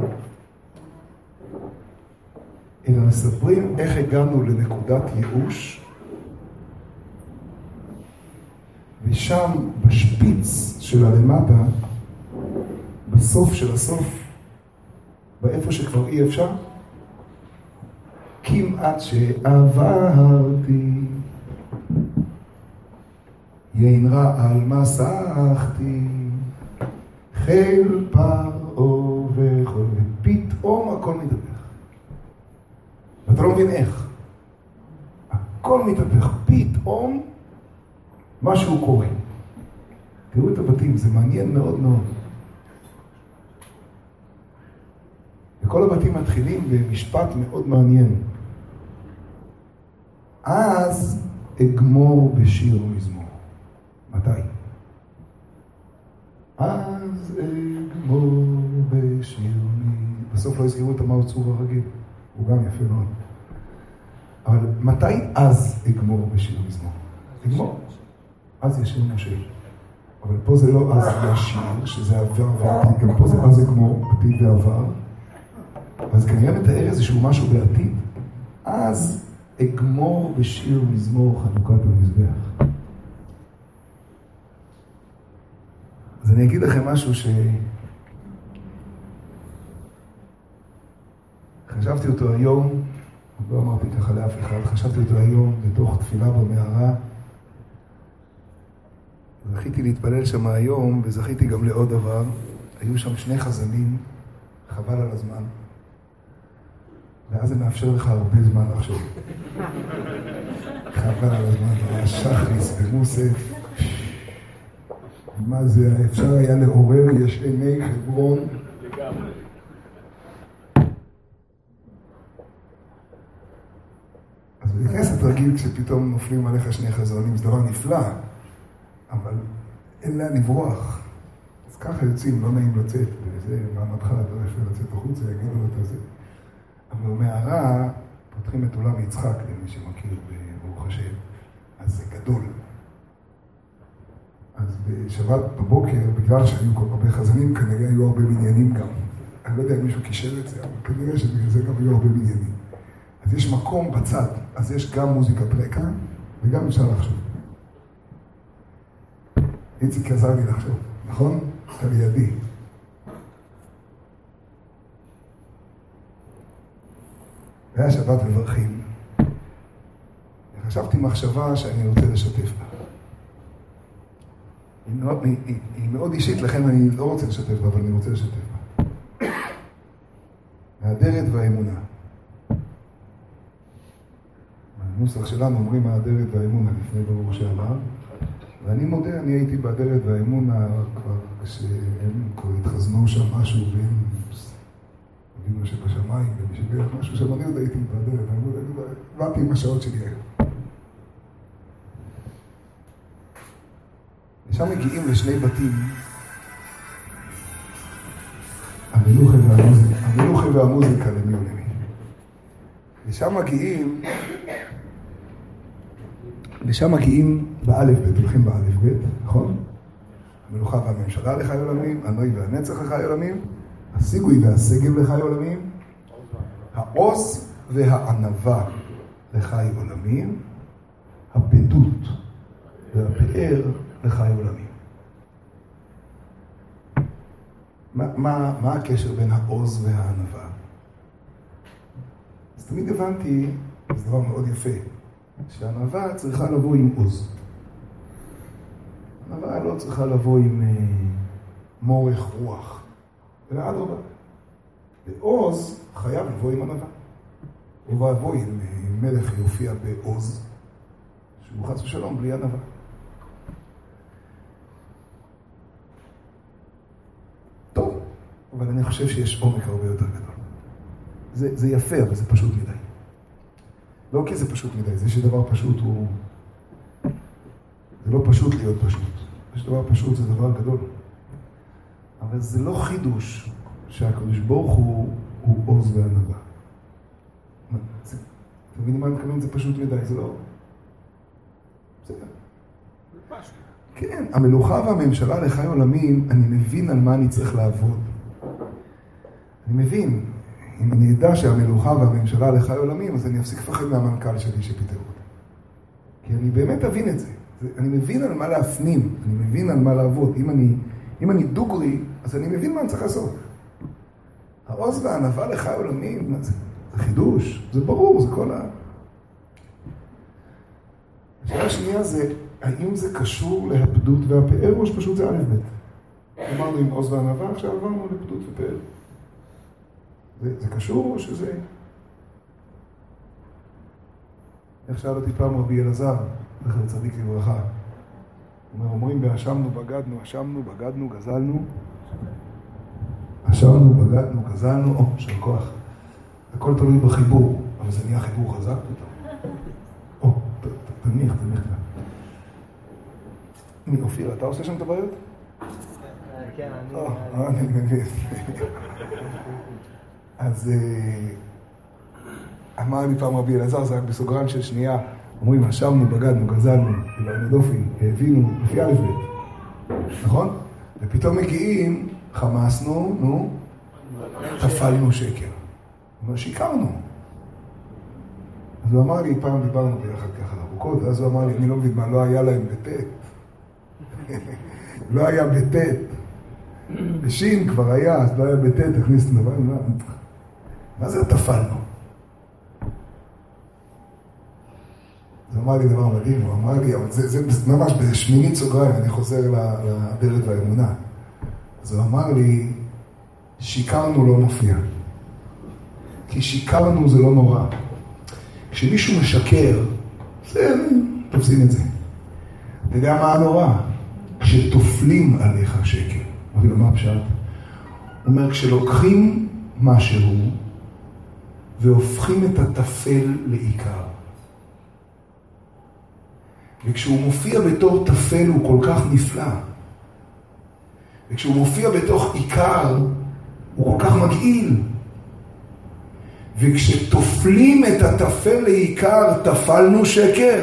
אלא מספרים איך הגענו לנקודת ייאוש, ושם בשפיץ של הלמטה, בסוף של הסוף, באיפה שכבר אי אפשר, כמעט שעברתי, יין רעל מסכתי, חיל פרעה וכל, ופתאום הכל מתהפך. ואתה לא מבין איך. הכל מתהפך, פתאום משהו קורה. תראו את הבתים, זה מעניין מאוד מאוד. וכל הבתים מתחילים במשפט מאוד מעניין. אז אגמור בשיר ומזמור. מתי? אז אגמור בשיר ומזמור. בסוף לא הזכירו את המאור צור הרגיל, הוא גם יפה מאוד. אבל מתי אז אגמור בשיר מזמור? אגמור. אז ישיר משה. אבל פה זה לא אז ישיר, שזה עבר ועתיד, גם פה זה אז אגמור, עתיד ועבר. אז כנראה מתאר איזשהו משהו בעתיד. אז אגמור בשיר מזמור חנוכת המזבח. אז אני אגיד לכם משהו חשבתי אותו היום, לא אמרתי ככה לאף אחד, חשבתי אותו היום בתוך תפילה במערה. זכיתי להתפלל שם היום, וזכיתי גם לעוד דבר. היו שם שני חזנים, חבל על הזמן. ואז זה מאפשר לך הרבה זמן לחשוב. חבל על הזמן, שחריס ומוסף. מה זה, אפשר היה לעורר יש עיני חברון. אז בכנסת רגיל כשפתאום נופלים עליך שני חזונים, זה דבר נפלא, אבל אין לאן לברוח. אז ככה יוצאים, לא נעים לצאת, וזה מעמדך, לא יפה לצאת בחוץ, יגידו את זה. אבל במערה פותחים את עולם יצחק, למי שמכיר ברוך השם, אז זה גדול. אז בשבת בבוקר, בגלל שהיו כל הרבה חזנים, כנראה היו הרבה בניינים גם. אני לא יודע אם מישהו קישר את זה, אבל כנראה שבגלל זה גם היו הרבה בניינים. אז יש מקום בצד, אז יש גם מוזיקה פרקה, וגם אפשר לחשוב. איציק עזר לי לחשוב, נכון? אתה לידי. והיה שבת מברכים. חשבתי מחשבה שאני רוצה לשתף בה. היא מאוד אישית, לכן אני לא רוצה לשתף בה, אבל אני רוצה לשתף בה. מהדרת והאמונה. בנוסח שלנו אומרים מהדרת והאמונה לפני ברור שאמר, ואני מודה, אני הייתי בהדרת והאמונה כבר כשהם כבר התחזנו שם משהו והם הבינו שבשמיים ומשגר משהו שם, אני עוד הייתי בהדרת והאמונה, באתי עם השעות שלי היום. ושם מגיעים לשני בתים, המלוכה והמוזיקה למי ולמי. ושם מגיעים באלף בית, הולכים באלף בית, נכון? המלוכה והממשלה לחי עולמים, הנוי והנצח לחי עולמים, הסיגוי והסגב לחי עולמים, העוז והענבה לחי עולמים, הפדות והפאר לחי עולמים. מה הקשר בין העוז והענבה? אז תמיד הבנתי, זה דבר מאוד יפה, שהענבה צריכה לבוא עם עוז. הענבה לא צריכה לבוא עם מורך רוח, אלא אדרבה. ועוז חייב לבוא עם ענבה. הוא בא עם מלך יופיע בעוז, שהוא חס ושלום בלי ענבה. טוב, אבל אני חושב שיש עומק הרבה יותר גדול. זה יפה, אבל זה פשוט מדי. לא כי זה פשוט מדי, זה שדבר פשוט הוא... זה לא פשוט להיות פשוט. שדבר פשוט זה דבר גדול. אבל זה לא חידוש שהקדוש ברוך הוא עוז וענבה. אתם מבינים מה אני מתכוון? זה פשוט מדי, זה לא... בסדר. כן, המלוכה והממשלה לחי עולמים, אני מבין על מה אני צריך לעבוד. אני מבין. אם אני ידע שהמלוכה והממשלה לחי עולמים, אז אני אפסיק לפחד מהמנכ"ל שלי שפיטר אותי. כי אני באמת אבין את זה. אני מבין על מה להפנים, אני מבין על מה לעבוד. אם אני דוגרי, אז אני מבין מה אני צריך לעשות. העוז והענבה לחי עולמים, זה חידוש, זה ברור, זה כל ה... השאלה השנייה זה, האם זה קשור להפדות והפאר, או שפשוט זה א' ב'? אמרנו עם עוז וענבה, עכשיו עברנו לפדות ופאר. זה קשור או שזה... איך שאל אותי פעם רבי אלעזר, זכר צדיק לברכה. אומרים באשמנו, בגדנו, אשמנו, בגדנו, גזלנו. אשמנו, בגדנו, גזלנו, של כוח. הכל תלוי בחיבור, אבל זה נהיה חיבור חזק פתאום. תניח. אופיר, אתה עושה שם את הבעיות? כן, אני מבין. אז אמר לי פעם רבי אלעזר, זה רק בסוגריים של שנייה, אומרים, אשמנו, בגדנו, גזלנו, קיבלנו דופי, הבינו, לפי א' ב', נכון? ופתאום מגיעים, חמאסנו, נו, תפלנו שקר. אבל שיקרנו. אז הוא אמר לי, פעם דיברנו ביחד ככה ארוכות, אז הוא אמר לי, אני לא מבין מה, לא היה להם בטט. לא היה בטט. בשין כבר היה, אז לא היה בטט, הכניס לדבר, מה זה תפלנו? זה אמר לי דבר מדהים, הוא אמר לי, אבל זה ממש בשמינית סוגריים, אני חוזר לדלת והאמונה. אז הוא אמר לי, שיקרנו לא מופיע. כי שיקרנו זה לא נורא. כשמישהו משקר, זה, תופסים את זה. אתה יודע מה הנורא? כשתופלים עליך שקר. אבל מה פשט? הוא אומר, כשלוקחים משהו והופכים את התפל לעיקר. וכשהוא מופיע בתור תפל הוא כל כך נפלא. וכשהוא מופיע בתוך עיקר הוא כל כך מגעיל. וכשתופלים את התפל לעיקר, תפלנו שקר.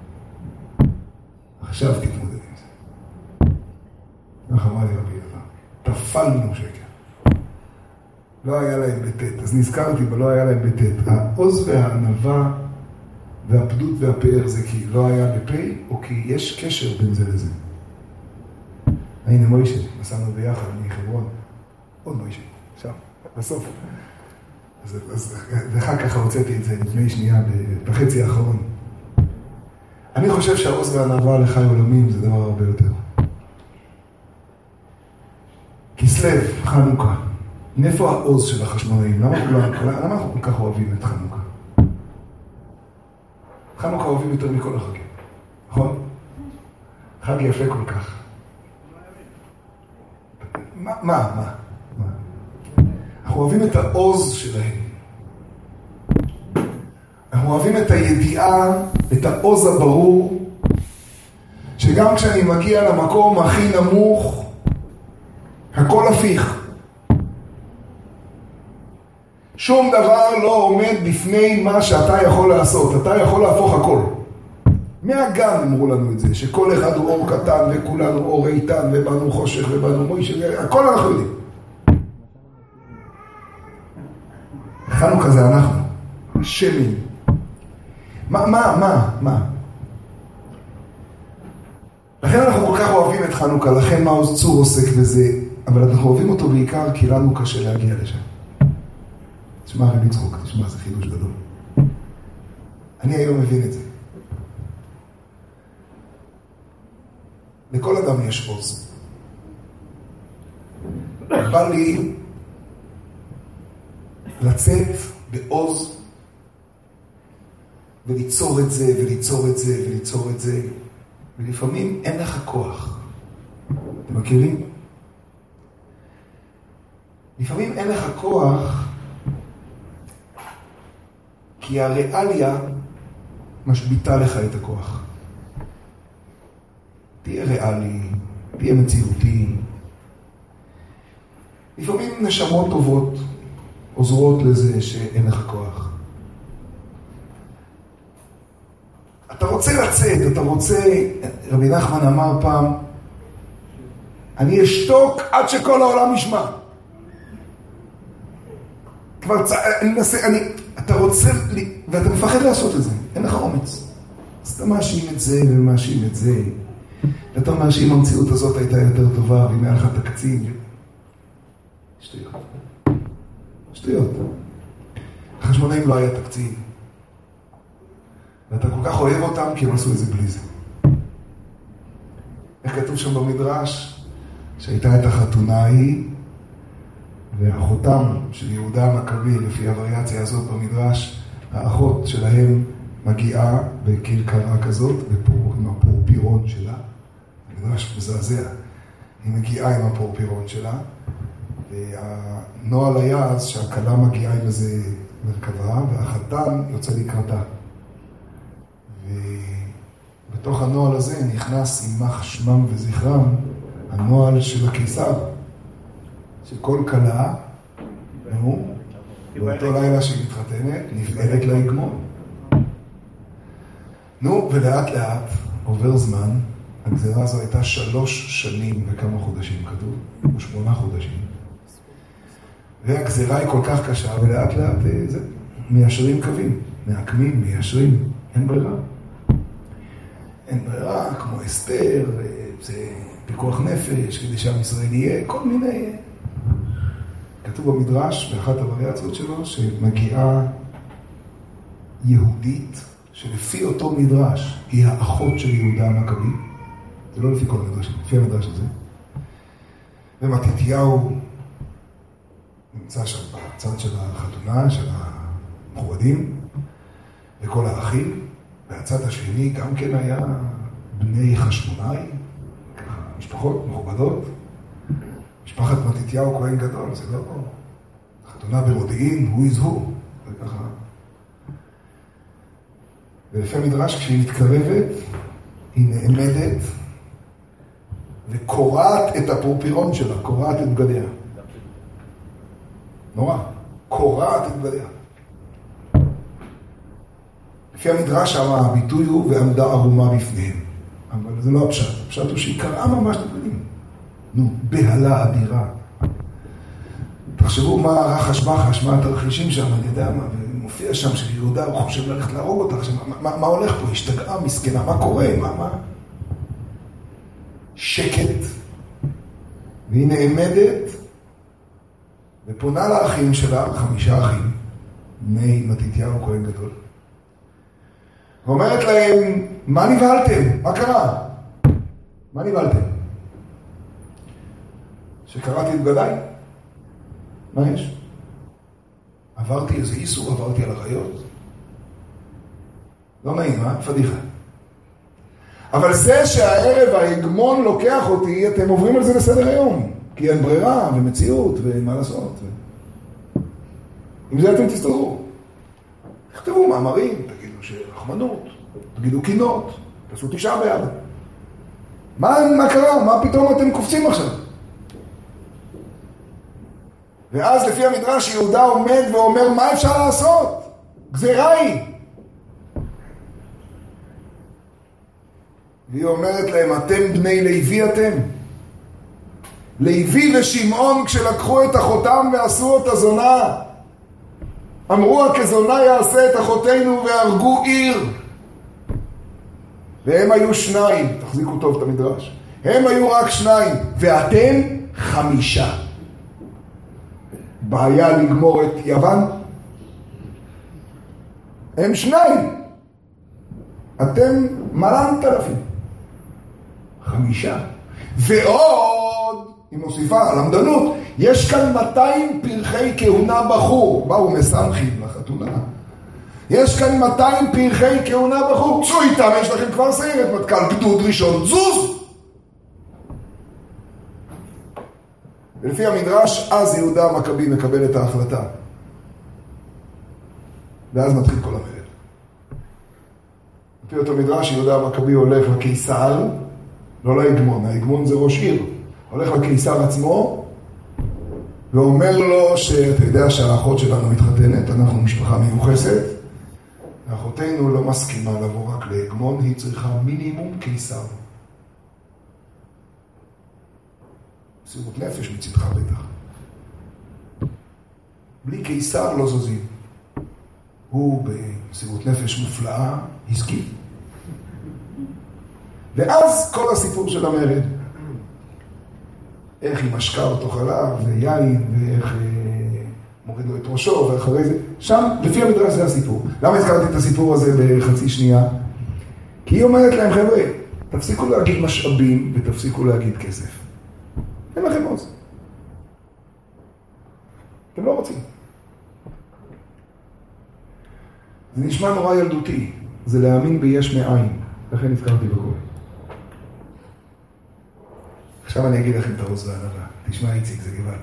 עכשיו תתמודד עם זה. איך אמר לי רבי אלעזר? תפלנו שקר. לא היה להם בטט. אז נזכרתי, אבל לא היה להם בטט. העוז והענווה והפדות והפאר זה כי לא היה בפה, או כי יש קשר בין זה לזה. הנה מוישה, נסענו ביחד מחברון. עוד מוישה, שם, בסוף. אז ואחר כך הוצאתי את זה לפני שנייה בחצי האחרון. אני חושב שהעוז והענווה לחי עולמים זה דבר הרבה יותר. כסלו, חנוכה. מאיפה העוז של החשמונאים? למה אנחנו כל כך אוהבים את חנוכה? חנוכה אוהבים יותר מכל החגים, נכון? חג יפה כל כך. מה? אנחנו אוהבים את העוז שלהם. אנחנו אוהבים את הידיעה, את העוז הברור, שגם כשאני מגיע למקום הכי נמוך, הכל הפיך. שום דבר לא עומד בפני מה שאתה יכול לעשות. אתה יכול להפוך הכל. מהגן אמרו לנו את זה, שכל אחד הוא אור קטן וכולנו אור איתן ובנו חושך ובנו מוישה, הכל אנחנו יודעים. חנוכה זה אנחנו, השמים. מה? לכן אנחנו כל כך אוהבים את חנוכה, לכן מעוז צור עוסק בזה, אבל אנחנו אוהבים אותו בעיקר כי לנו קשה להגיע לשם. תשמע רבי יצחוק, תשמע, זה חידוש גדול. אני היום מבין את זה. לכל אדם יש עוז. בא לי לצאת בעוז וליצור את זה וליצור את זה וליצור את זה, ולפעמים אין לך כוח. אתם מכירים? לפעמים אין לך כוח כי הריאליה משביטה לך את הכוח. תהיה ריאלי, תהיה מציאותי. לפעמים נשמות טובות עוזרות לזה שאין לך כוח. אתה רוצה לצאת, אתה רוצה... רבי נחמן אמר פעם, אני אשתוק עד שכל העולם ישמע. אתה רוצה, ואתה מפחד לעשות את זה, אין לך אומץ. אז אתה מאשים את זה ומאשים את זה. ואתה אומר שאם המציאות הזאת הייתה יותר טובה, ואם היה לך תקציב. שטויות. החשמונאים לא היה תקציב. ואתה כל כך אוהב אותם כי הם עשו את זה בלי זה. איך כתוב שם במדרש? שהייתה את החתונה ההיא, והאחותם של יהודה המכבי, לפי הווריאציה הזאת במדרש, האחות שלהם מגיעה בקלקרה כזאת, עם הפורפירון שלה. המדרש מזעזע. היא מגיעה עם הפורפירון שלה, והנועל היה אז שהכלה מגיעה עם איזה מרכבה, והחתן יוצא לקראתה. ובתוך הנועל הזה נכנס יימח שמם וזכרם, הנועל של הקיסר, שכל כלה, באותו לילה שהיא מתחתנת, נפגלת להגמון. נו, ולאט לאט עובר זמן, הגזירה הזו הייתה 3 שנים וכמה חודשים כתוב, או 8 חודשים. והגזירה היא כל כך קשה, ולאט לאט מיישרים קווים, מעקמים, מיישרים, אין ברירה. אין ברירה, כמו אסתר, זה פיקוח נפש, כדי שעם ישראל יהיה, כל מיני... כתוב במדרש, באחת הווריאציות שלו, שמגיעה יהודית, שלפי אותו מדרש, היא האחות של יהודה המכבי. זה לא לפי כל המדרש, לפי המדרש הזה. ומתתיהו נמצא שם בצד של החתונה, של המכובדים, וכל האחים. והצד השני גם כן היה בני חשמונאי, ככה משפחות מכובדות. משפחת מתתיהו כהן גדול, זה לא חתונה במודיעין, הוא יזהו, וככה. ולפי המדרש, כשהיא מתקרבת, היא נעמדת וקורעת את הפורפירון שלה, קורעת את בגדיה. נורא, קורעת את בגדיה. לפי המדרש הביטוי הוא ועמדה ערומה בפניהם. אבל זה לא הפשט. הפשט הוא שהיא קראה ממש את הבגדים. נו, בהלה אדירה. תחשבו מה רחש בחש, מה התרחישים שם, אני יודע מה, ומופיע שם שיהודה הוא חושב ללכת להרוג אותה. עכשיו, מה הולך פה? השתגעה, מסכנה, מה קורה? מה? שקט. והיא נעמדת ופונה לאחים שלה, 5 אחים, בני מתתיהו כהן גדול. ואומרת להם, מה נבהלתם? מה קרה? מה נבהלתם? שקראתי את בגדיי? מה יש? עברתי איזה איסור, עברתי על החיות? לא נעים, פדיחה. אבל זה שהערב ההגמון לוקח אותי, אתם עוברים על זה לסדר היום. כי אין ברירה ומציאות ומה לעשות. עם זה אתם תסתדרו. תכתבו מאמרים, תגידו שרחמנות, תגידו קינות, תעשו 9 באב. מה קרה? מה פתאום אתם קופצים עכשיו? ואז לפי המדרש יהודה עומד ואומר, מה אפשר לעשות? גזירה היא. והיא אומרת להם, אתם בני לוי אתם. לוי ושמעון כשלקחו את אחותם ועשו אותה זונה. אמרו, הכזונה יעשה את אחותינו והרגו עיר. והם היו 2, תחזיקו טוב את המדרש. הם היו רק 2, ואתם 5. בעיה לגמור את יוון? הם 2. אתם 10,000. 5. ועוד, היא מוסיפה על למדנות, יש כאן 200 פרחי כהונה בחור. באו מסמכים לחתונה. יש כאן 200 פרחי כהונה בחור. צאו איתם, יש לכם כבר סיירת מטכ"ל, גדוד ראשון, זוז! ולפי המדרש, אז יהודה המכבי מקבל את ההחלטה. ואז מתחיל כל המרד. לפי אותו מדרש, יהודה המכבי הולך לקיסר, לא להגמון, ההגמון זה ראש עיר. הולך לקיסר עצמו, ואומר לו שאתה יודע שהאחות שלנו מתחתנת, אנחנו משפחה מיוחסת, ואחותינו לא מסכימה לבוא רק להגמון, היא צריכה מינימום קיסר. מסירות נפש מצדך בטח. בלי קיסר לא זוזים. הוא במסירות נפש מופלאה, הסכים. ואז כל הסיפור של המרד. איך היא משקה אותו חלב ויין, ואיך מוריד לו את ראשו, ואחרי זה. שם, לפי המדרש זה הסיפור. למה הזכרתי את הסיפור הזה בחצי שנייה? כי היא אומרת להם, חבר'ה, תפסיקו להגיד משאבים ותפסיקו להגיד כסף. אין לכם עוז. אתם לא רוצים. זה נשמע נורא ילדותי. זה להאמין ביש מאין. לכן הזכרתי בכל. עכשיו אני אגיד לכם את הרוז והענבה. תשמע איציק, זה גבעת.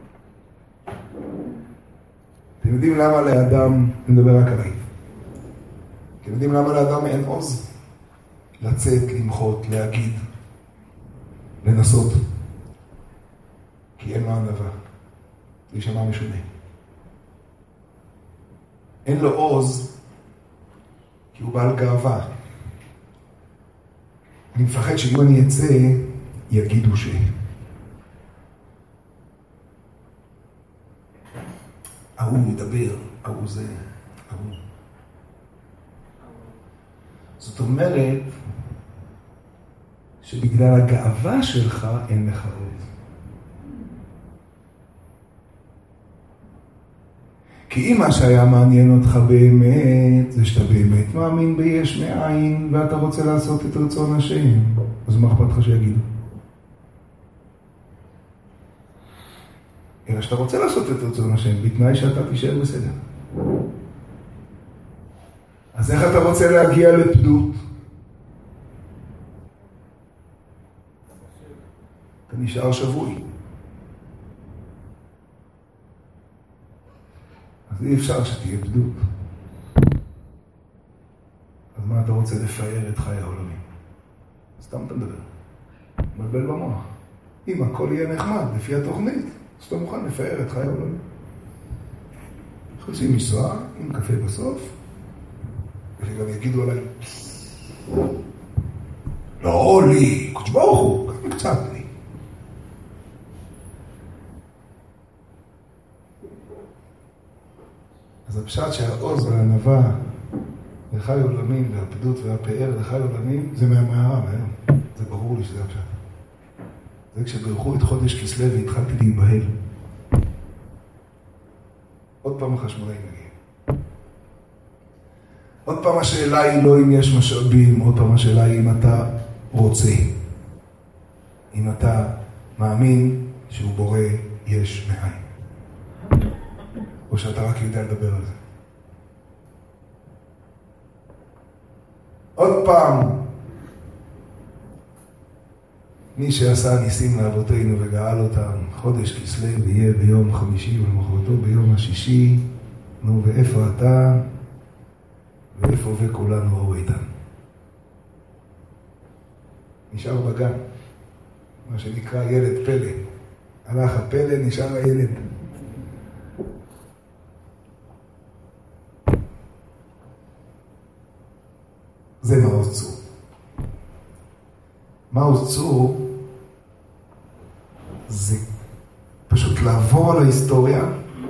אתם יודעים למה לאדם, אני מדבר רק עליי. אתם יודעים למה לאדם אין עוז? לצאת, למחות, להגיד, לנסות. כי אין לו ענבה. זה יישמע משונה. אין לו עוז, כי הוא בעל גאווה. אני מפחד שאם אני אצא, יגידו ש... ההוא מדבר, ההוא זה, ההוא. זאת אומרת, שבגלל הגאווה שלך אין לך עוז. כי אם מה שהיה מעניין אותך באמת, זה שאתה באמת מאמין ביש מאין, ואתה רוצה לעשות את רצון השם, אז מה אכפת לך שיגידו? אלא שאתה רוצה לעשות את רצון השם, בתנאי שאתה תישאר בסדר. אז איך אתה רוצה להגיע לפדות? אתה נשאר שבוי. אז אי אפשר שתהיה פדות. אז מה אתה רוצה לפאר את חיי העולמים? סתם אתה מדבר. מבלבל במוח. אם הכל יהיה נחמד לפי התוכנית, אז אתה מוכן לפאר את חיי העולמים. חצי משרה עם קפה בסוף, וגם יגידו עליי, לא לי, קודש ברוך הוא, גם קצת לי. אז הפשט שהעוז והענווה לחי עולמים והפדות והפאר לחי עולמים זה מהמערה, זה ברור לי שזה הפשט. זה כשברכו את חודש כסלו והתחלתי להיבהל. עוד פעם החשמונאים מגיעים. עוד פעם השאלה היא לא אם יש משאבים, עוד פעם השאלה היא אם אתה רוצה. אם אתה מאמין שהוא בורא יש מאין. או שאתה רק יודע לדבר על זה. עוד פעם, מי שעשה ניסים לאבותינו וגאל אותם, חודש כסלו ויהיה ביום חמישי ולמחרתו ביום השישי, נו ואיפה אתה ואיפה וכולנו ראו איתן. נשאר בגן, מה שנקרא ילד פלא. הלך הפלא, נשאר הילד. זה מעוז צור. מעוז צור זה פשוט לעבור על ההיסטוריה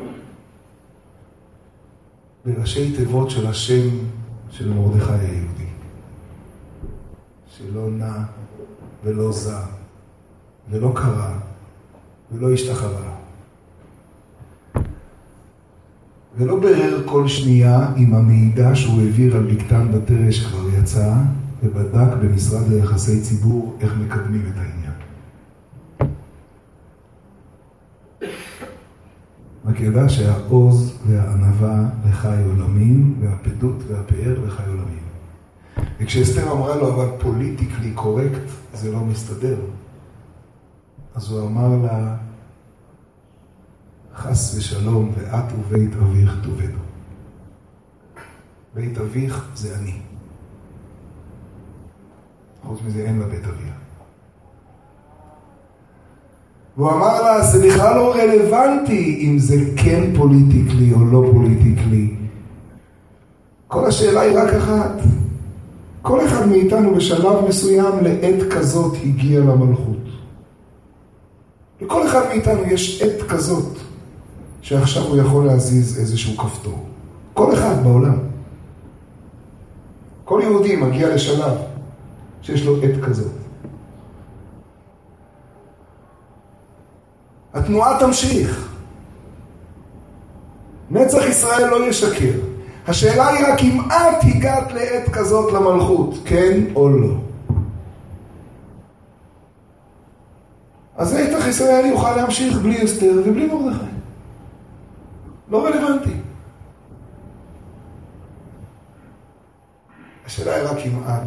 בראשי תיבות של השם של מרדכי היהודי. שלא נע ולא זע ולא קרא ולא השתחווה. ולא ברר כל שנייה עם המידע שהוא העביר על בקתן בתרש שכבר יצא, ובדק במשרד ליחסי ציבור איך מקדמים את העניין. רק ידע שהעוז והענווה לחי עולמים, והפדות והפאר לחי עולמים. וכשאסתר אמרה לו, אבל פוליטיקלי קורקט, זה לא מסתדר. אז הוא אמר לה, חס ושלום, ואת ובית אביך תובדו. בית אביך זה אני. חוץ מזה אין לה בית אביה. והוא אמר לה, זה בכלל לא רלוונטי אם זה כן פוליטיקלי או לא פוליטיקלי. כל השאלה היא רק אחת. כל אחד מאיתנו בשלב מסוים לעת כזאת הגיע למלכות. לכל אחד מאיתנו יש עת כזאת שעכשיו הוא יכול להזיז איזשהו כפתור. כל אחד בעולם. כל יהודי מגיע לשלב שיש לו עת כזאת. התנועה תמשיך. נצח ישראל לא ישקר. השאלה היא רק אם את הגעת לעת כזאת למלכות, כן או לא. אז נצח ישראל יוכל להמשיך בלי אסתר ובלי מרדכי. לא רלוונטי. השאלה היא רק אם את,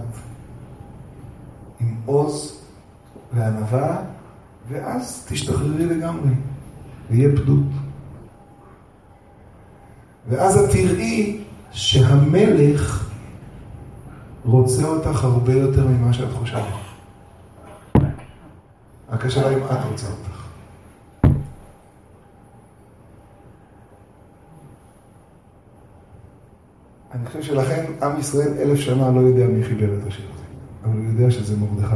עם עוז וענווה, ואז תשתחררי לגמרי, ויהיה פדות. ואז את תראי שהמלך רוצה אותך הרבה יותר ממה שאת חושבת. רק השאלה אם את רוצה אותך. חושב שלכן עם ישראל 1000 שנה לא יודע מי חיבר את השיר הזה. אבל הוא יודע שזה מרדכי.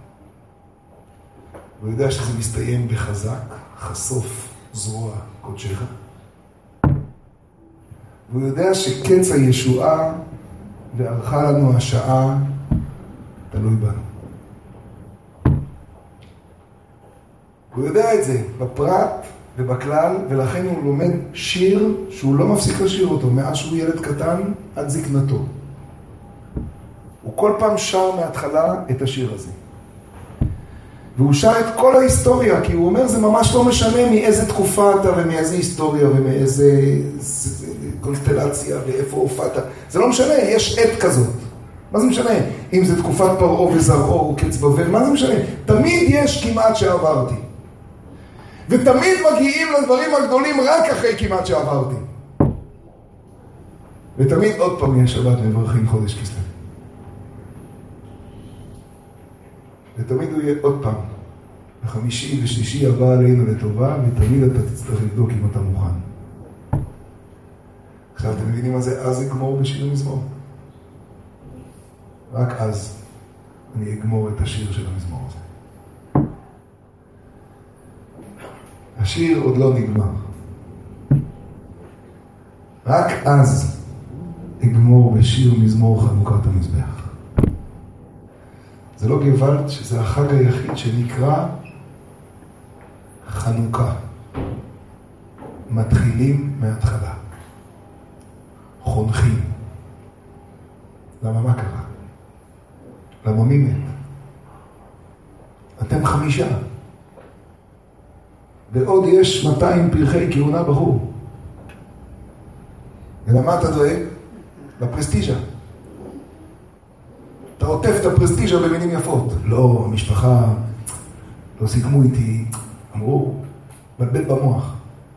הוא יודע שזה מסתיים בחזק, חשוף זרוע קודשך. והוא יודע שקץ הישועה וערכה לנו השעה תלוי בנו. הוא יודע את זה בפרט ובכלל, ולכן הוא לומד שיר שהוא לא מפסיק לשיר אותו, מאז שהוא ילד קטן עד זקנתו. הוא כל פעם שר מההתחלה את השיר הזה. והוא שר את כל ההיסטוריה, כי הוא אומר, זה ממש לא משנה מאיזה תקופה אתה ומאיזה היסטוריה ומאיזה קונסטלציה ואיפה הופעת. זה לא משנה, יש עת כזאת. מה זה משנה? אם זה תקופת פרעה וזרעו או קץ בבל, מה זה משנה? תמיד יש כמעט שעברתי. ותמיד מגיעים לדברים הגדולים רק אחרי כמעט שעברתי. ותמיד עוד פעם יש שבת מברכים חודש כסלו. ותמיד הוא יהיה עוד פעם. החמישי ושלישי הבא עלינו לטובה, ותמיד אתה תצטרך לבדוק אם אתה מוכן. עכשיו אתם מבינים מה זה? אז אגמור בשיר מזמור. רק אז אני אגמור את השיר של המזמור הזה. השיר עוד לא נגמר. רק אז אגמור בשיר מזמור חנוכת המזבח. זה לא גוואלד, שזה החג היחיד שנקרא חנוכה. מתחילים מההתחלה. חונכים. למה מה קרה? למה מי מת? אתם 5. ועוד יש 200 פרחי כהונה בחור. ולמה אתה דואג? לפרסטיג'ה. אתה עוטף את הפרסטיג'ה במילים יפות. לא, המשפחה לא סיכמו איתי. אמרו, מבלבל במוח.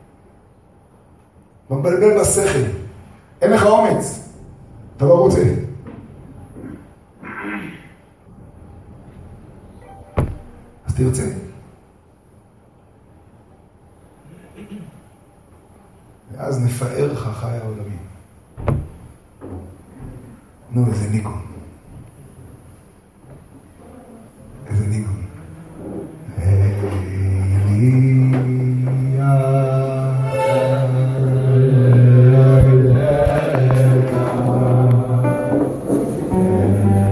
מבלבל בשכל. אין לך אומץ. אתה לא רוצה. אז תרצה. ואז נפאר לך חי העולמים. נו, איזה ניקון.